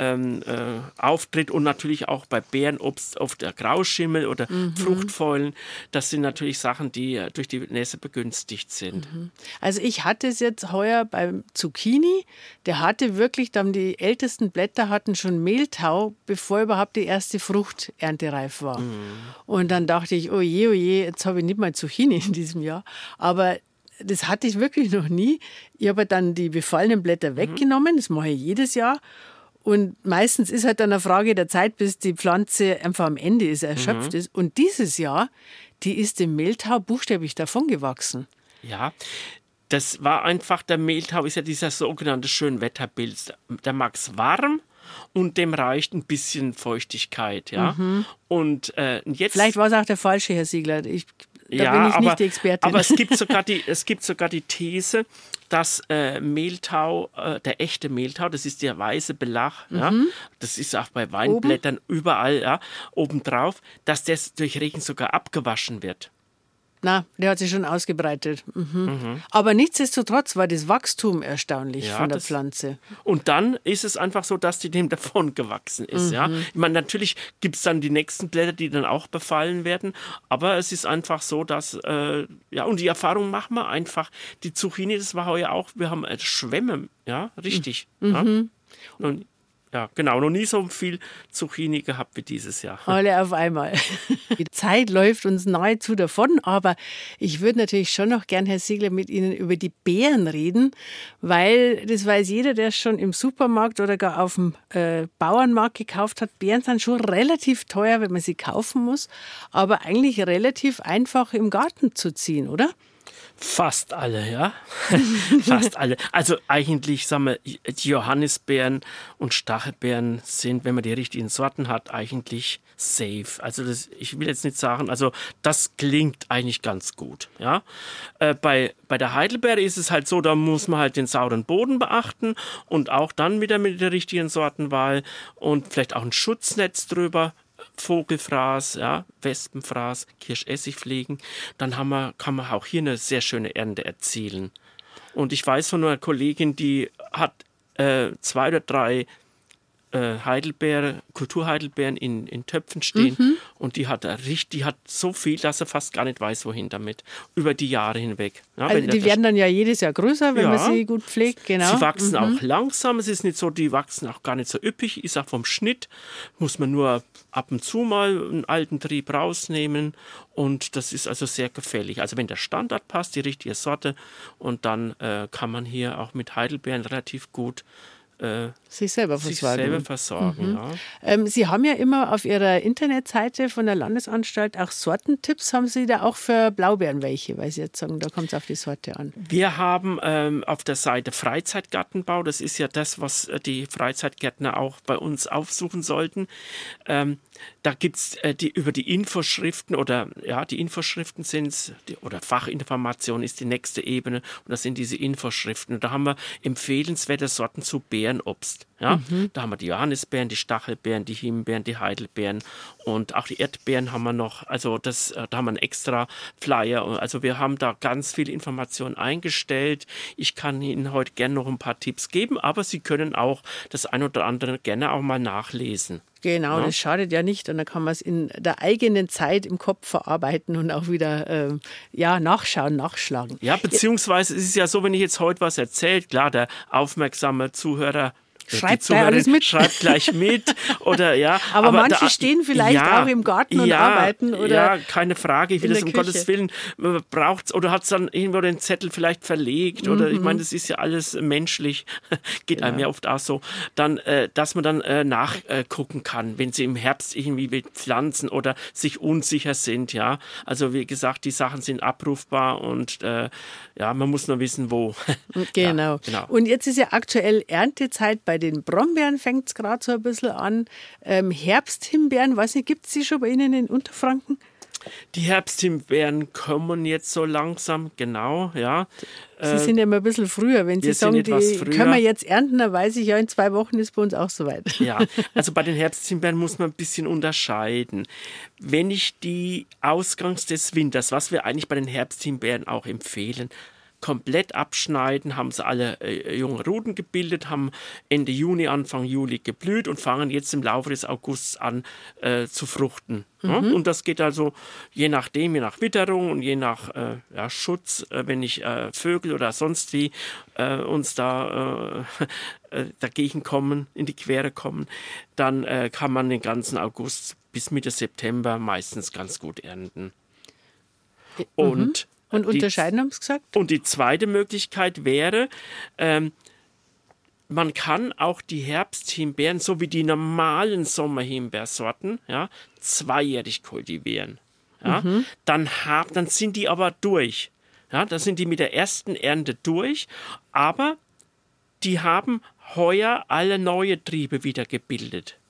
auftritt und natürlich auch bei Beerenobst oft der Grauschimmel oder Fruchtfäulen. Das sind natürlich Sachen, die durch die Nässe begünstigt sind. Also ich hatte es jetzt heuer beim Zucchini, der hatte wirklich, dann die ältesten Blätter hatten schon Mehltau, bevor überhaupt die erste Frucht erntereif war. Und dann dachte ich, oh je, jetzt habe ich nicht mal Zucchini in diesem Jahr. Aber das hatte ich wirklich noch nie. Ich habe dann die befallenen Blätter weggenommen, das mache ich jedes Jahr. Und meistens ist halt dann eine Frage der Zeit, bis die Pflanze einfach am Ende ist, erschöpft ist. Und dieses Jahr, die ist dem Mehltau buchstäblich davongewachsen. Ja, das war einfach, der Mehltau ist ja dieser sogenannte Schönwetterpilz. Der mag es warm. Und dem reicht ein bisschen Feuchtigkeit, ja. Und jetzt vielleicht war es auch der falsche, Herr Siegler. Da bin ich nicht die Expertin. Aber es gibt sogar die These, dass Mehltau, der echte Mehltau, das ist der weiße Belach, ja, das ist auch bei Weinblättern überall, ja, obendrauf, dass das durch Regen sogar abgewaschen wird. Na, der hat sich schon ausgebreitet. Aber nichtsdestotrotz war das Wachstum erstaunlich von der Pflanze. Und dann ist es einfach so, dass die dem davon gewachsen ist. Ja? Ich meine, natürlich gibt es dann die nächsten Blätter, die dann auch befallen werden. Aber es ist einfach so, dass, und die Erfahrung machen wir einfach. Die Zucchini, das war heuer auch, wir haben Schwämme, ja, richtig. Ja? Und, ja, genau, noch nie so viel Zucchini gehabt wie dieses Jahr. Alle auf einmal. Die Zeit läuft uns nahezu davon, aber ich würde natürlich schon noch gern, Herr Siegler, mit Ihnen über die Beeren reden, weil das weiß jeder, der es schon im Supermarkt oder gar auf dem Bauernmarkt gekauft hat. Beeren sind schon relativ teuer, wenn man sie kaufen muss, aber eigentlich relativ einfach im Garten zu ziehen, oder? Fast alle, ja. Fast alle. Also eigentlich, sagen wir, die Johannisbeeren und Stachelbeeren sind, wenn man die richtigen Sorten hat, eigentlich safe. Also ich will jetzt nicht sagen, also das klingt eigentlich ganz gut, ja. Bei der Heidelbeere ist es halt so, da muss man halt den sauren Boden beachten und auch dann wieder mit der richtigen Sortenwahl und vielleicht auch ein Schutznetz drüber. Vogelfraß, ja, Wespenfraß, Kirschessig pflegen, dann kann man auch hier eine sehr schöne Ernte erzielen. Und ich weiß von einer Kollegin, die hat 2 oder 3 Kulturheidelbeeren in Töpfen stehen und die hat so viel, dass er fast gar nicht weiß, wohin damit, über die Jahre hinweg. Ja, also die werden dann ja jedes Jahr größer, wenn man sie gut pflegt. Genau. Sie wachsen auch langsam, es ist nicht so, die wachsen auch gar nicht so üppig. Ich sage, vom Schnitt muss man nur ab und zu mal einen alten Trieb rausnehmen und das ist also sehr gefällig. Also wenn der Standard passt, die richtige Sorte und dann kann man hier auch mit Heidelbeeren relativ gut sich selber versorgen. Ja. Sie haben ja immer auf Ihrer Internetseite von der Landesanstalt auch Sortentipps. Haben Sie da auch für Blaubeeren welche? Weil Sie jetzt sagen, da kommt es auf die Sorte an. Wir haben auf der Seite Freizeitgartenbau, das ist ja das, was die Freizeitgärtner auch bei uns aufsuchen sollten. Da gibt es über die Infoschriften die Infoschriften sind oder Fachinformation ist die nächste Ebene und das sind diese Infoschriften. Und da haben wir empfehlenswerte Sorten zu Beerenobst. Ja? Da haben wir die Johannisbeeren, die Stachelbeeren, die Himbeeren, die Heidelbeeren und auch die Erdbeeren haben wir noch. Also da haben wir einen extra Flyer. Also wir haben da ganz viel Information eingestellt. Ich kann Ihnen heute gerne noch ein paar Tipps geben, aber Sie können auch das ein oder andere gerne auch mal nachlesen. Genau, das schadet ja nicht und dann kann man es in der eigenen Zeit im Kopf verarbeiten und auch wieder nachschauen, nachschlagen. Ja, beziehungsweise ist es ja so, wenn ich jetzt heute was erzähle, klar, der aufmerksame Zuhörer schreibt alles mit. Schreibt gleich mit. Oder, ja, aber manche stehen vielleicht auch im Garten und arbeiten. Oder ja, keine Frage. Ich will das um Gottes Willen. Braucht's, oder hat es dann irgendwo den Zettel vielleicht verlegt. Oder ich meine, das ist ja alles menschlich. Geht einem ja oft auch so. Dann, dass man dann nachgucken kann, wenn sie im Herbst irgendwie mit Pflanzen oder sich unsicher sind. Ja, also wie gesagt, die Sachen sind abrufbar und man muss nur wissen, wo. Genau. Ja, genau. Und jetzt ist ja aktuell Erntezeit. Bei den Brombeeren fängt es gerade so ein bisschen an. Herbsthimbeeren, weiß nicht, gibt es die schon bei Ihnen in Unterfranken? Die Herbsthimbeeren kommen jetzt so langsam, genau, ja. Sie sind ja immer ein bisschen früher. Wenn Sie sagen, die können wir jetzt ernten, dann weiß ich ja, in 2 Wochen ist bei uns auch soweit. Ja, also bei den Herbsthimbeeren muss man ein bisschen unterscheiden. Wenn ich die ausgangs des Winters, was wir eigentlich bei den Herbsthimbeeren auch empfehlen, komplett abschneiden, haben sie alle junge Ruten gebildet, haben Ende Juni, Anfang Juli geblüht und fangen jetzt im Laufe des Augusts an zu fruchten. Ja? Und das geht also je nach Witterung und je nach Schutz, wenn ich Vögel oder sonst wie uns da dagegen kommen, in die Quere kommen, dann kann man den ganzen August bis Mitte September meistens ganz gut ernten. Und unterscheiden, haben Sie gesagt? Und die zweite Möglichkeit wäre, man kann auch die Herbsthimbeeren, so wie die normalen Sommerhimbeersorten, zweijährig kultivieren. Ja? Dann sind die aber durch. Ja? Dann sind die mit der ersten Ernte durch, aber die haben heuer alle neue Triebe wieder gebildet.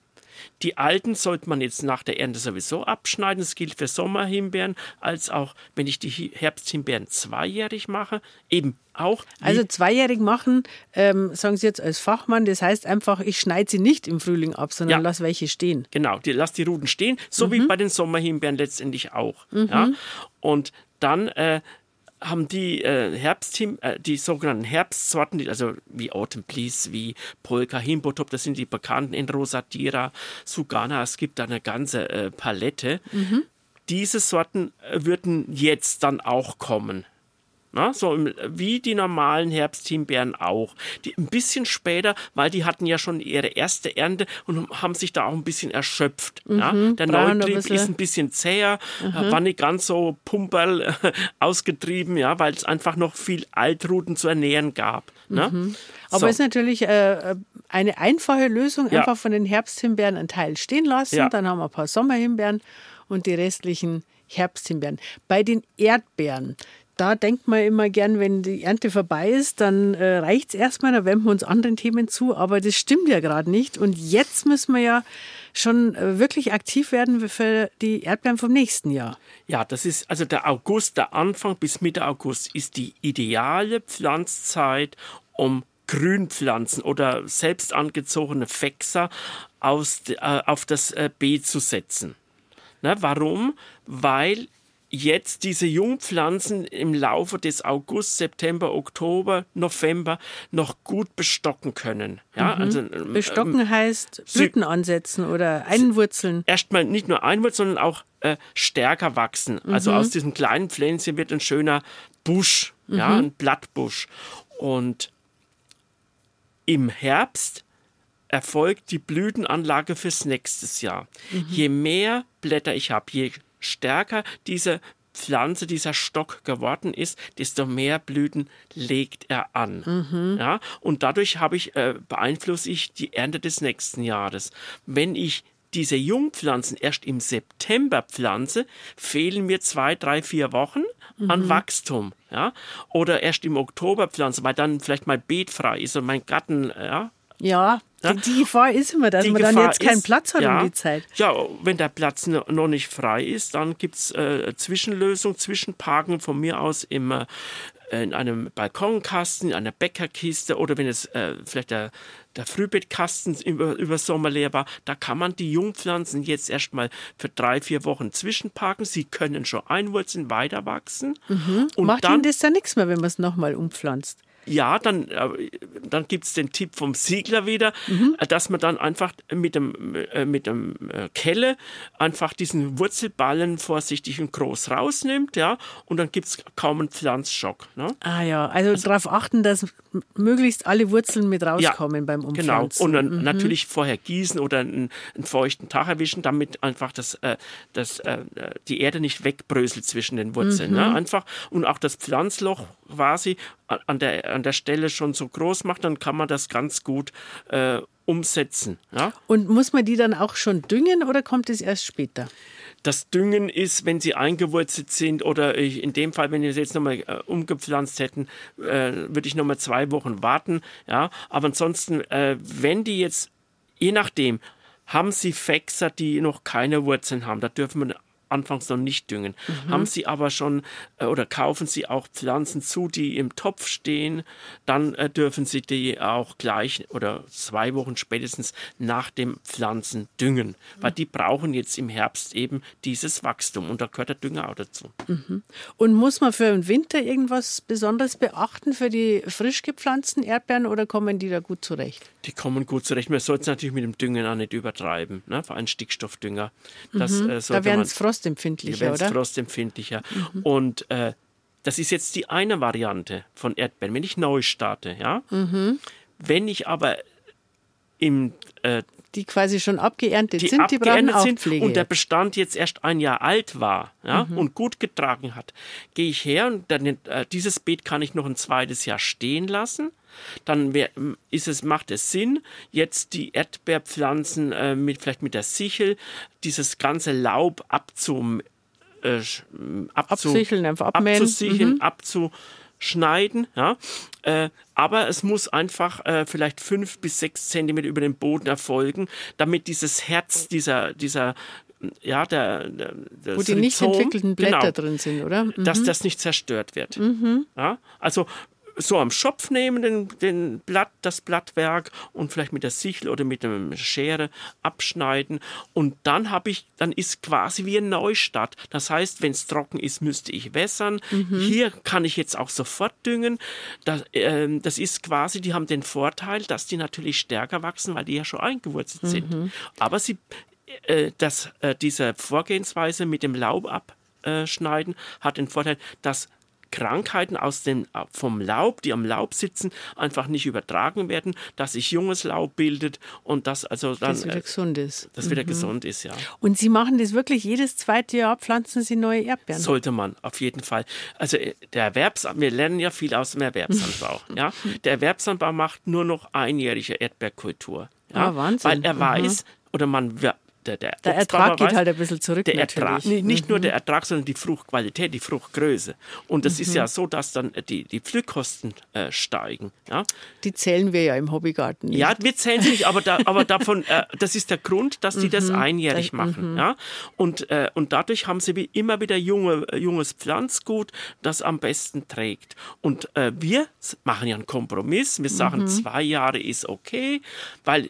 Die alten sollte man jetzt nach der Ernte sowieso abschneiden. Das gilt für Sommerhimbeeren, als auch wenn ich die Herbsthimbeeren zweijährig mache, eben auch. Also zweijährig machen, sagen Sie jetzt als Fachmann, das heißt einfach, ich schneide sie nicht im Frühling ab, sondern lass welche stehen. Genau, lass die Ruten stehen, so wie bei den Sommerhimbeeren letztendlich auch. Ja? Und dann haben die die sogenannten Herbstsorten, also wie Autumn Bliss, wie Polka, Himbotop, das sind die bekannten, Enrosatira, Sugana, es gibt da eine ganze Palette. Diese Sorten würden jetzt dann auch kommen. Na, so wie die normalen Herbsthimbeeren auch. Die ein bisschen später, weil die hatten ja schon ihre erste Ernte und haben sich da auch ein bisschen erschöpft. Ja. Der Neutrieb ist ein bisschen zäher, war nicht ganz so pumperl ausgetrieben, ja, weil es einfach noch viel Altruten zu ernähren gab. Ne? Aber ist natürlich eine einfache Lösung, einfach von den Herbsthimbeeren einen Teil stehen lassen, dann haben wir ein paar Sommerhimbeeren und die restlichen Herbsthimbeeren. Bei den Erdbeeren, da denkt man immer gern, wenn die Ernte vorbei ist, dann reicht es erstmal, dann wenden wir uns anderen Themen zu. Aber das stimmt ja gerade nicht. Und jetzt müssen wir ja schon wirklich aktiv werden für die Erdbeeren vom nächsten Jahr. Ja, das ist also der August, der Anfang bis Mitte August ist die ideale Pflanzzeit, um Grünpflanzen oder selbst angezogene Fächser auf das Beet zu setzen. Na, warum? Weil jetzt diese Jungpflanzen im Laufe des August, September, Oktober, November noch gut bestocken können. Ja, also, Bestocken heißt Blüten ansetzen oder einwurzeln. Erstmal nicht nur einwurzeln, sondern auch stärker wachsen. Also aus diesem kleinen Pflänzchen wird ein schöner Busch, ja, ein Blattbusch. Und im Herbst erfolgt die Blütenanlage fürs nächste Jahr. Je mehr Blätter ich habe, je stärker diese Pflanze, dieser Stock geworden ist, desto mehr Blüten legt er an. Ja? Und dadurch beeinflusse ich die Ernte des nächsten Jahres. Wenn ich diese Jungpflanzen erst im September pflanze, fehlen mir 2, 3, 4 Wochen an Wachstum. Ja? Oder erst im Oktober pflanze, weil dann vielleicht mein Beet frei ist und mein Garten, Ja, die Gefahr ist immer, dass man dann jetzt keinen Platz hat um die Zeit. Ja, wenn der Platz noch nicht frei ist, dann gibt es Zwischenlösungen, Zwischenparken von mir aus in einem Balkonkasten, in einer Bäckerkiste oder wenn es vielleicht der Frühbeetkasten über Sommer leer war, da kann man die Jungpflanzen jetzt erstmal für 3, 4 Wochen zwischenparken. Sie können schon einwurzeln, weiter wachsen. Und macht Ihnen das dann nichts mehr, wenn man es nochmal umpflanzt? Ja, dann gibt es den Tipp vom Siegler wieder, dass man dann einfach mit dem Kelle einfach diesen Wurzelballen vorsichtig und groß rausnimmt, ja, und dann gibt es kaum einen Pflanzschock. Ne? Ah ja, also darauf achten, dass möglichst alle Wurzeln mit rauskommen beim Umpflanzen. Genau, und dann natürlich vorher gießen oder einen feuchten Tag erwischen, damit einfach die Erde nicht wegbröselt zwischen den Wurzeln. Ne? Einfach, und auch das Pflanzloch quasi an der Stelle schon so groß macht, dann kann man das ganz gut umsetzen. Ja? Und muss man die dann auch schon düngen oder kommt es erst später? Das Düngen ist, wenn sie eingewurzelt sind oder in dem Fall, wenn wir sie jetzt nochmal umgepflanzt hätten, würde ich nochmal 2 Wochen warten. Ja? Aber ansonsten, wenn die jetzt, je nachdem, haben sie Fächser, die noch keine Wurzeln haben, da dürfen wir anfangs noch nicht düngen. Haben Sie aber schon oder kaufen Sie auch Pflanzen zu, die im Topf stehen, dann dürfen Sie die auch gleich oder 2 Wochen spätestens nach dem Pflanzen düngen, weil die brauchen jetzt im Herbst eben dieses Wachstum und da gehört der Dünger auch dazu. Und muss man für den Winter irgendwas Besonderes beachten für die frisch gepflanzten Erdbeeren oder kommen die da gut zurecht? Die kommen gut zurecht. Man sollte es natürlich mit dem Düngen auch nicht übertreiben, ne? Vor allem Stickstoffdünger. Da werden es frostempfindlicher, oder? Frostempfindlicher. Und das ist jetzt die eine Variante von Erdbeeren, wenn ich neu starte. Ja? Wenn ich aber die quasi schon abgeerntet sind, die brauchen auch Pflege. Und der Bestand jetzt erst 1 Jahr alt war, ja, und gut getragen hat, gehe ich her und dann, dieses Beet kann ich noch ein 2. Jahr stehen lassen. Dann macht es Sinn, jetzt die Erdbeerpflanzen vielleicht mit der Sichel dieses ganze Laub abzusicheln, einfach abmähen. abschneiden, ja. Aber es muss einfach vielleicht 5 bis 6 Zentimeter über dem Boden erfolgen, damit dieses Herz, wo die nicht entwickelten Blätter drin sind, oder? Dass das nicht zerstört wird. Ja? Also so am Schopf nehmen, das Blattwerk und vielleicht mit der Sichel oder mit einer Schere abschneiden und dann ist quasi wie ein Neustart. Das heißt, wenn es trocken ist, müsste ich wässern. Hier kann ich jetzt auch sofort düngen. Das ist quasi, die haben den Vorteil, dass die natürlich stärker wachsen, weil die ja schon eingewurzelt sind. Aber diese Vorgehensweise mit dem Laub abschneiden hat den Vorteil, dass Krankheiten vom Laub, die am Laub sitzen, einfach nicht übertragen werden, dass sich junges Laub bildet und das wieder gesund ist. Das wieder gesund ist, ja. Und Sie machen das wirklich jedes zweite Jahr, pflanzen Sie neue Erdbeeren? Sollte man, auf jeden Fall. Also wir lernen ja viel aus dem Erwerbsanbau. Ja? Der Erwerbsanbau macht nur noch einjährige Erdbeerkultur. Ja? Wahnsinn. Weil er weiß, oder der Ertrag geht halt ein bisschen zurück. Der Ertrag, nicht nur der Ertrag, sondern die Fruchtqualität, die Fruchtgröße. Und das ist ja so, dass dann die Pflückkosten steigen. Ja? Die zählen wir ja im Hobbygarten nicht. Ja, wir zählen sie nicht, aber davon, das ist der Grund, dass die das einjährig machen. Ja? Und dadurch haben sie immer wieder junges Pflanzgut, das am besten trägt. Und wir machen ja einen Kompromiss. Wir sagen, 2 Jahre ist okay, weil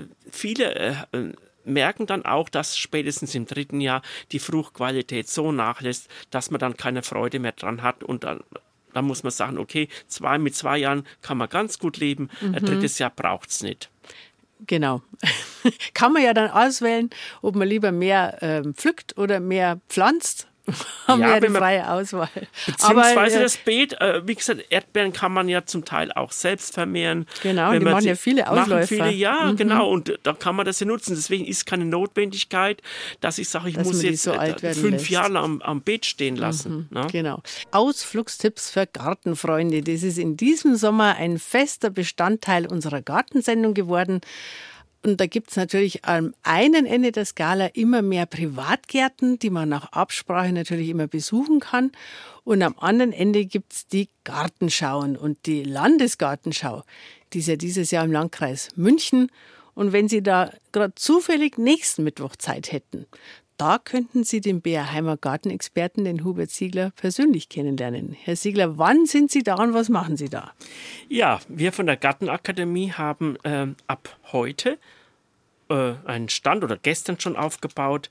viele merken dann auch, dass spätestens im 3. Jahr die Fruchtqualität so nachlässt, dass man dann keine Freude mehr dran hat und dann muss man sagen, okay, mit 2 Jahren kann man ganz gut leben, ein 3. Jahr braucht es nicht. Genau. Kann man ja dann auswählen, ob man lieber mehr pflückt oder mehr pflanzt. Haben wir ja die freie Auswahl. Beziehungsweise das Beet, wie gesagt, Erdbeeren kann man ja zum Teil auch selbst vermehren. Genau, die machen ja viele Ausläufer. Genau, und da kann man das ja nutzen. Deswegen ist keine Notwendigkeit, dass ich sage, ich muss jetzt so 5 Jahre am Beet stehen lassen. Ne? Genau. Ausflugstipps für Gartenfreunde. Das ist in diesem Sommer ein fester Bestandteil unserer Gartensendung geworden. Und da gibt es natürlich am einen Ende der Skala immer mehr Privatgärten, die man nach Absprache natürlich immer besuchen kann. Und am anderen Ende gibt es die Gartenschauen und die Landesgartenschau. Die ist ja dieses Jahr im Landkreis München. Und wenn Sie da gerade zufällig nächsten Mittwoch Zeit hätten, da könnten Sie den BR-Heimer Gartenexperten, den Hubert Siegler, persönlich kennenlernen. Herr Siegler, wann sind Sie da und was machen Sie da? Ja, wir von der Gartenakademie haben ab heute einen Stand oder gestern schon aufgebaut.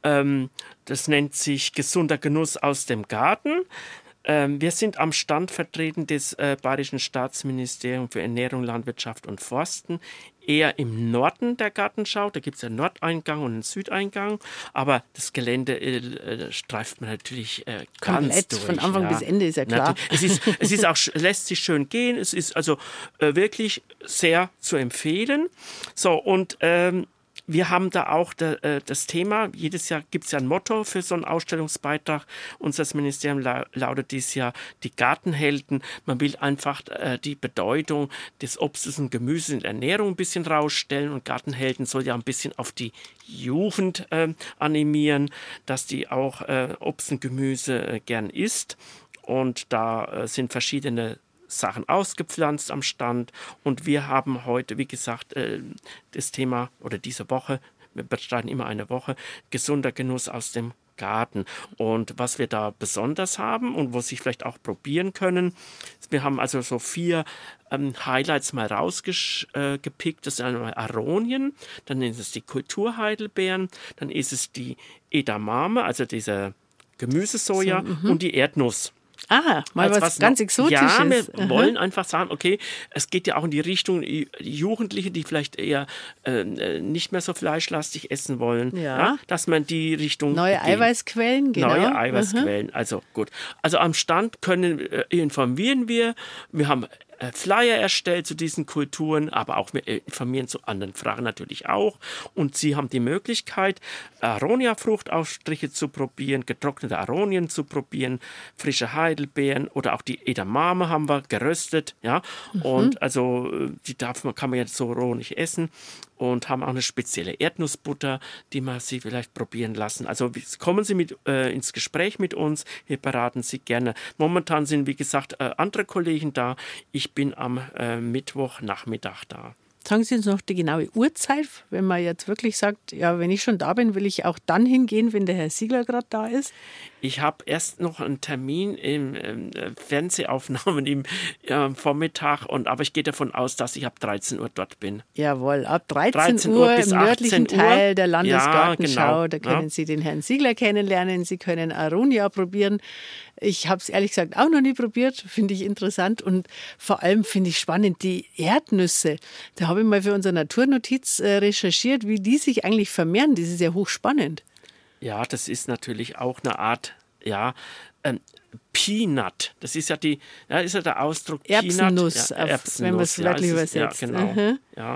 Das nennt sich Gesunder Genuss aus dem Garten. Wir sind am Stand vertreten des Bayerischen Staatsministeriums für Ernährung, Landwirtschaft und Forsten, eher im Norden der Gartenschau. Da gibt es einen Nordeingang und einen Südeingang, aber das Gelände streift man natürlich ganz durch. Von Anfang bis Ende ist ja klar. Es ist auch, lässt sich schön gehen, es ist also wirklich sehr zu empfehlen. So, und wir haben da auch das Thema, jedes Jahr gibt es ja ein Motto für so einen Ausstellungsbeitrag. Unser Ministerium lautet dieses Jahr die Gartenhelden. Man will einfach die Bedeutung des Obstes und Gemüses in der Ernährung ein bisschen rausstellen. Und Gartenhelden soll ja ein bisschen auf die Jugend animieren, dass die auch Obst und Gemüse gern isst. Und da sind verschiedene Sachen ausgepflanzt am Stand und wir haben heute, wie gesagt, das Thema oder diese Woche, wir bestreiten immer eine Woche, gesunder Genuss aus dem Garten. Und was wir da besonders haben und wo Sie vielleicht auch probieren können, wir haben also so 4 Highlights mal rausgepickt. Das sind einmal Aronien, dann ist es die Kulturheidelbeeren, dann ist es die Edamame, also diese Gemüsesoja und die Erdnuss. Mal was ganz Exotisches. Ja, wir wollen einfach sagen, okay, es geht ja auch in die Richtung, die Jugendlichen, die vielleicht eher nicht mehr so fleischlastig essen wollen, dass man die Richtung neue Eiweißquellen, genau. Neue Eiweißquellen, also gut. Also am Stand informieren wir haben Flyer erstellt zu diesen Kulturen, aber auch wir informieren zu anderen Fragen natürlich auch. Und Sie haben die Möglichkeit, Aronia-Fruchtaufstriche zu probieren, getrocknete Aronien zu probieren, frische Heidelbeeren oder auch die Edamame haben wir geröstet. Ja? Und also die kann man jetzt so roh nicht essen. und haben auch eine spezielle Erdnussbutter, die man Sie vielleicht probieren lassen. Also kommen Sie ins Gespräch mit uns, wir beraten Sie gerne. Momentan sind, wie gesagt, andere Kollegen da. Ich bin am Mittwochnachmittag da. Sagen Sie uns noch die genaue Uhrzeit, wenn man jetzt wirklich sagt, ja, wenn ich schon da bin, will ich auch dann hingehen, wenn der Herr Siegler gerade da ist? Ich habe erst noch einen Termin im Fernsehaufnahmen im Vormittag, aber ich gehe davon aus, dass ich ab 13 Uhr dort bin. Jawohl, ab 13 Uhr bis im nördlichen 18 Uhr. Teil der Landesgartenschau. Ja, genau. Da können Sie den Herrn Siegler kennenlernen, Sie können Aronia probieren. Ich habe es ehrlich gesagt auch noch nie probiert, finde ich interessant und vor allem finde ich spannend die Erdnüsse. Da habe ich mal für unsere Naturnotiz recherchiert, wie die sich eigentlich vermehren. Das ist ja hochspannend. Ja, das ist natürlich auch eine Art, Peanut. Das ist ja der Ausdruck Erbsennuss, Peanut. Ja, Erbsennuss, wenn man es wörtlich übersetzt. Ja, genau.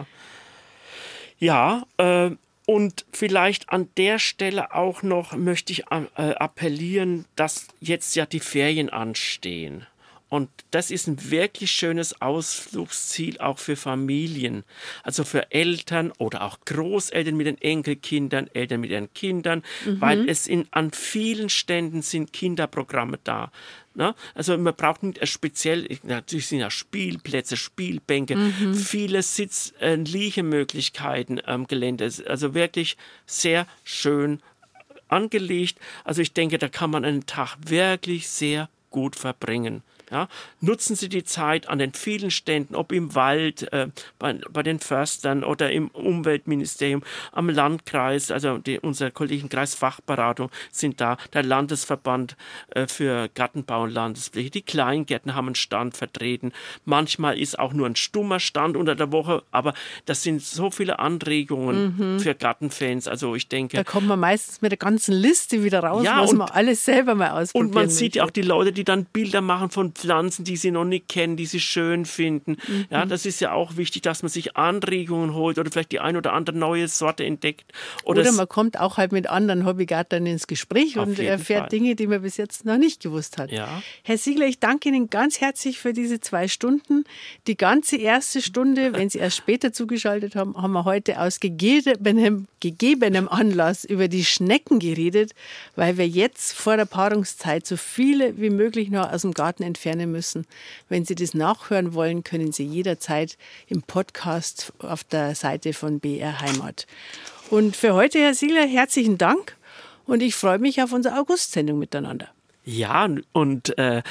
Ja, und vielleicht an der Stelle auch noch möchte ich appellieren, dass jetzt ja die Ferien anstehen. Und das ist ein wirklich schönes Ausflugsziel auch für Familien, also für Eltern oder auch Großeltern mit den Enkelkindern, Eltern mit ihren Kindern, weil an vielen Ständen sind Kinderprogramme da. Ne? Also man braucht nicht speziell, natürlich sind ja Spielplätze, Spielbänke, viele Liegemöglichkeiten am Gelände, also wirklich sehr schön angelegt. Also ich denke, da kann man einen Tag wirklich sehr gut verbringen. Ja, nutzen Sie die Zeit an den vielen Ständen, ob im Wald, bei den Förstern oder im Umweltministerium, am Landkreis, also unser Kollegenkreis Fachberatung sind da, der Landesverband für Gartenbau und Landespflege, die Kleingärten haben einen Stand vertreten. Manchmal ist auch nur ein stummer Stand unter der Woche, aber das sind so viele Anregungen für Gartenfans. Also ich denke... Da kommt man meistens mit der ganzen Liste wieder raus, was man alles selber mal ausprobieren Und man sieht ja auch die Leute, die dann Bilder machen von Pflanzen, die sie noch nicht kennen, die sie schön finden. Ja, das ist ja auch wichtig, dass man sich Anregungen holt oder vielleicht die ein oder andere neue Sorte entdeckt. Oder man kommt auch halt mit anderen Hobbygärtnern ins Gespräch und erfährt Dinge, die man bis jetzt noch nicht gewusst hat. Ja. Herr Siegler, ich danke Ihnen ganz herzlich für diese 2 Stunden. Die ganze erste Stunde, wenn Sie erst später zugeschaltet haben, haben wir heute aus gegebenem Anlass über die Schnecken geredet, weil wir jetzt vor der Paarungszeit so viele wie möglich noch aus dem Garten entfernen müssen. Wenn Sie das nachhören wollen, können Sie jederzeit im Podcast auf der Seite von BR Heimat. Und für heute, Herr Siegler, herzlichen Dank und ich freue mich auf unsere August-Sendung miteinander. Ja, und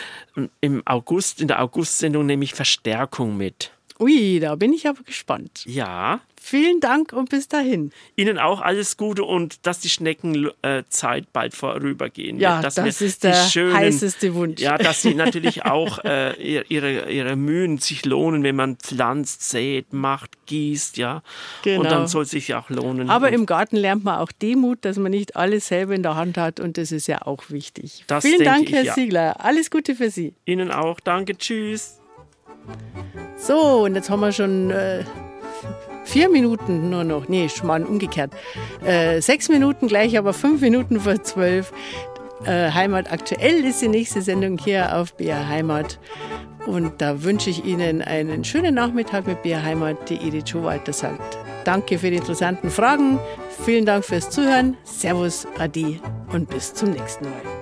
in der August-Sendung nehme ich Verstärkung mit. Ui, da bin ich aber gespannt. Ja. Vielen Dank und bis dahin. Ihnen auch alles Gute und dass die Schneckenzeit bald vorübergehen wird. Ja, das ist der heißeste Wunsch. Ja, dass sie natürlich auch ihre Mühen sich lohnen, wenn man pflanzt, sät, macht, gießt, ja. Genau. Und dann soll es sich auch lohnen. Aber im Garten lernt man auch Demut, dass man nicht alles selber in der Hand hat und das ist ja auch wichtig. Vielen Dank, Herr Siegler. Alles Gute für Sie. Ihnen auch. Danke. Tschüss. So, und jetzt haben wir schon 4 Minuten nur noch. Nee, Schmarrn, umgekehrt. 6 Minuten gleich, aber 5 Minuten vor 12. Heimat aktuell ist die nächste Sendung hier auf BR Heimat. Und da wünsche ich Ihnen einen schönen Nachmittag mit BR Heimat, die Edith Schowalter sagt. Danke für die interessanten Fragen. Vielen Dank fürs Zuhören. Servus, Ade und bis zum nächsten Mal.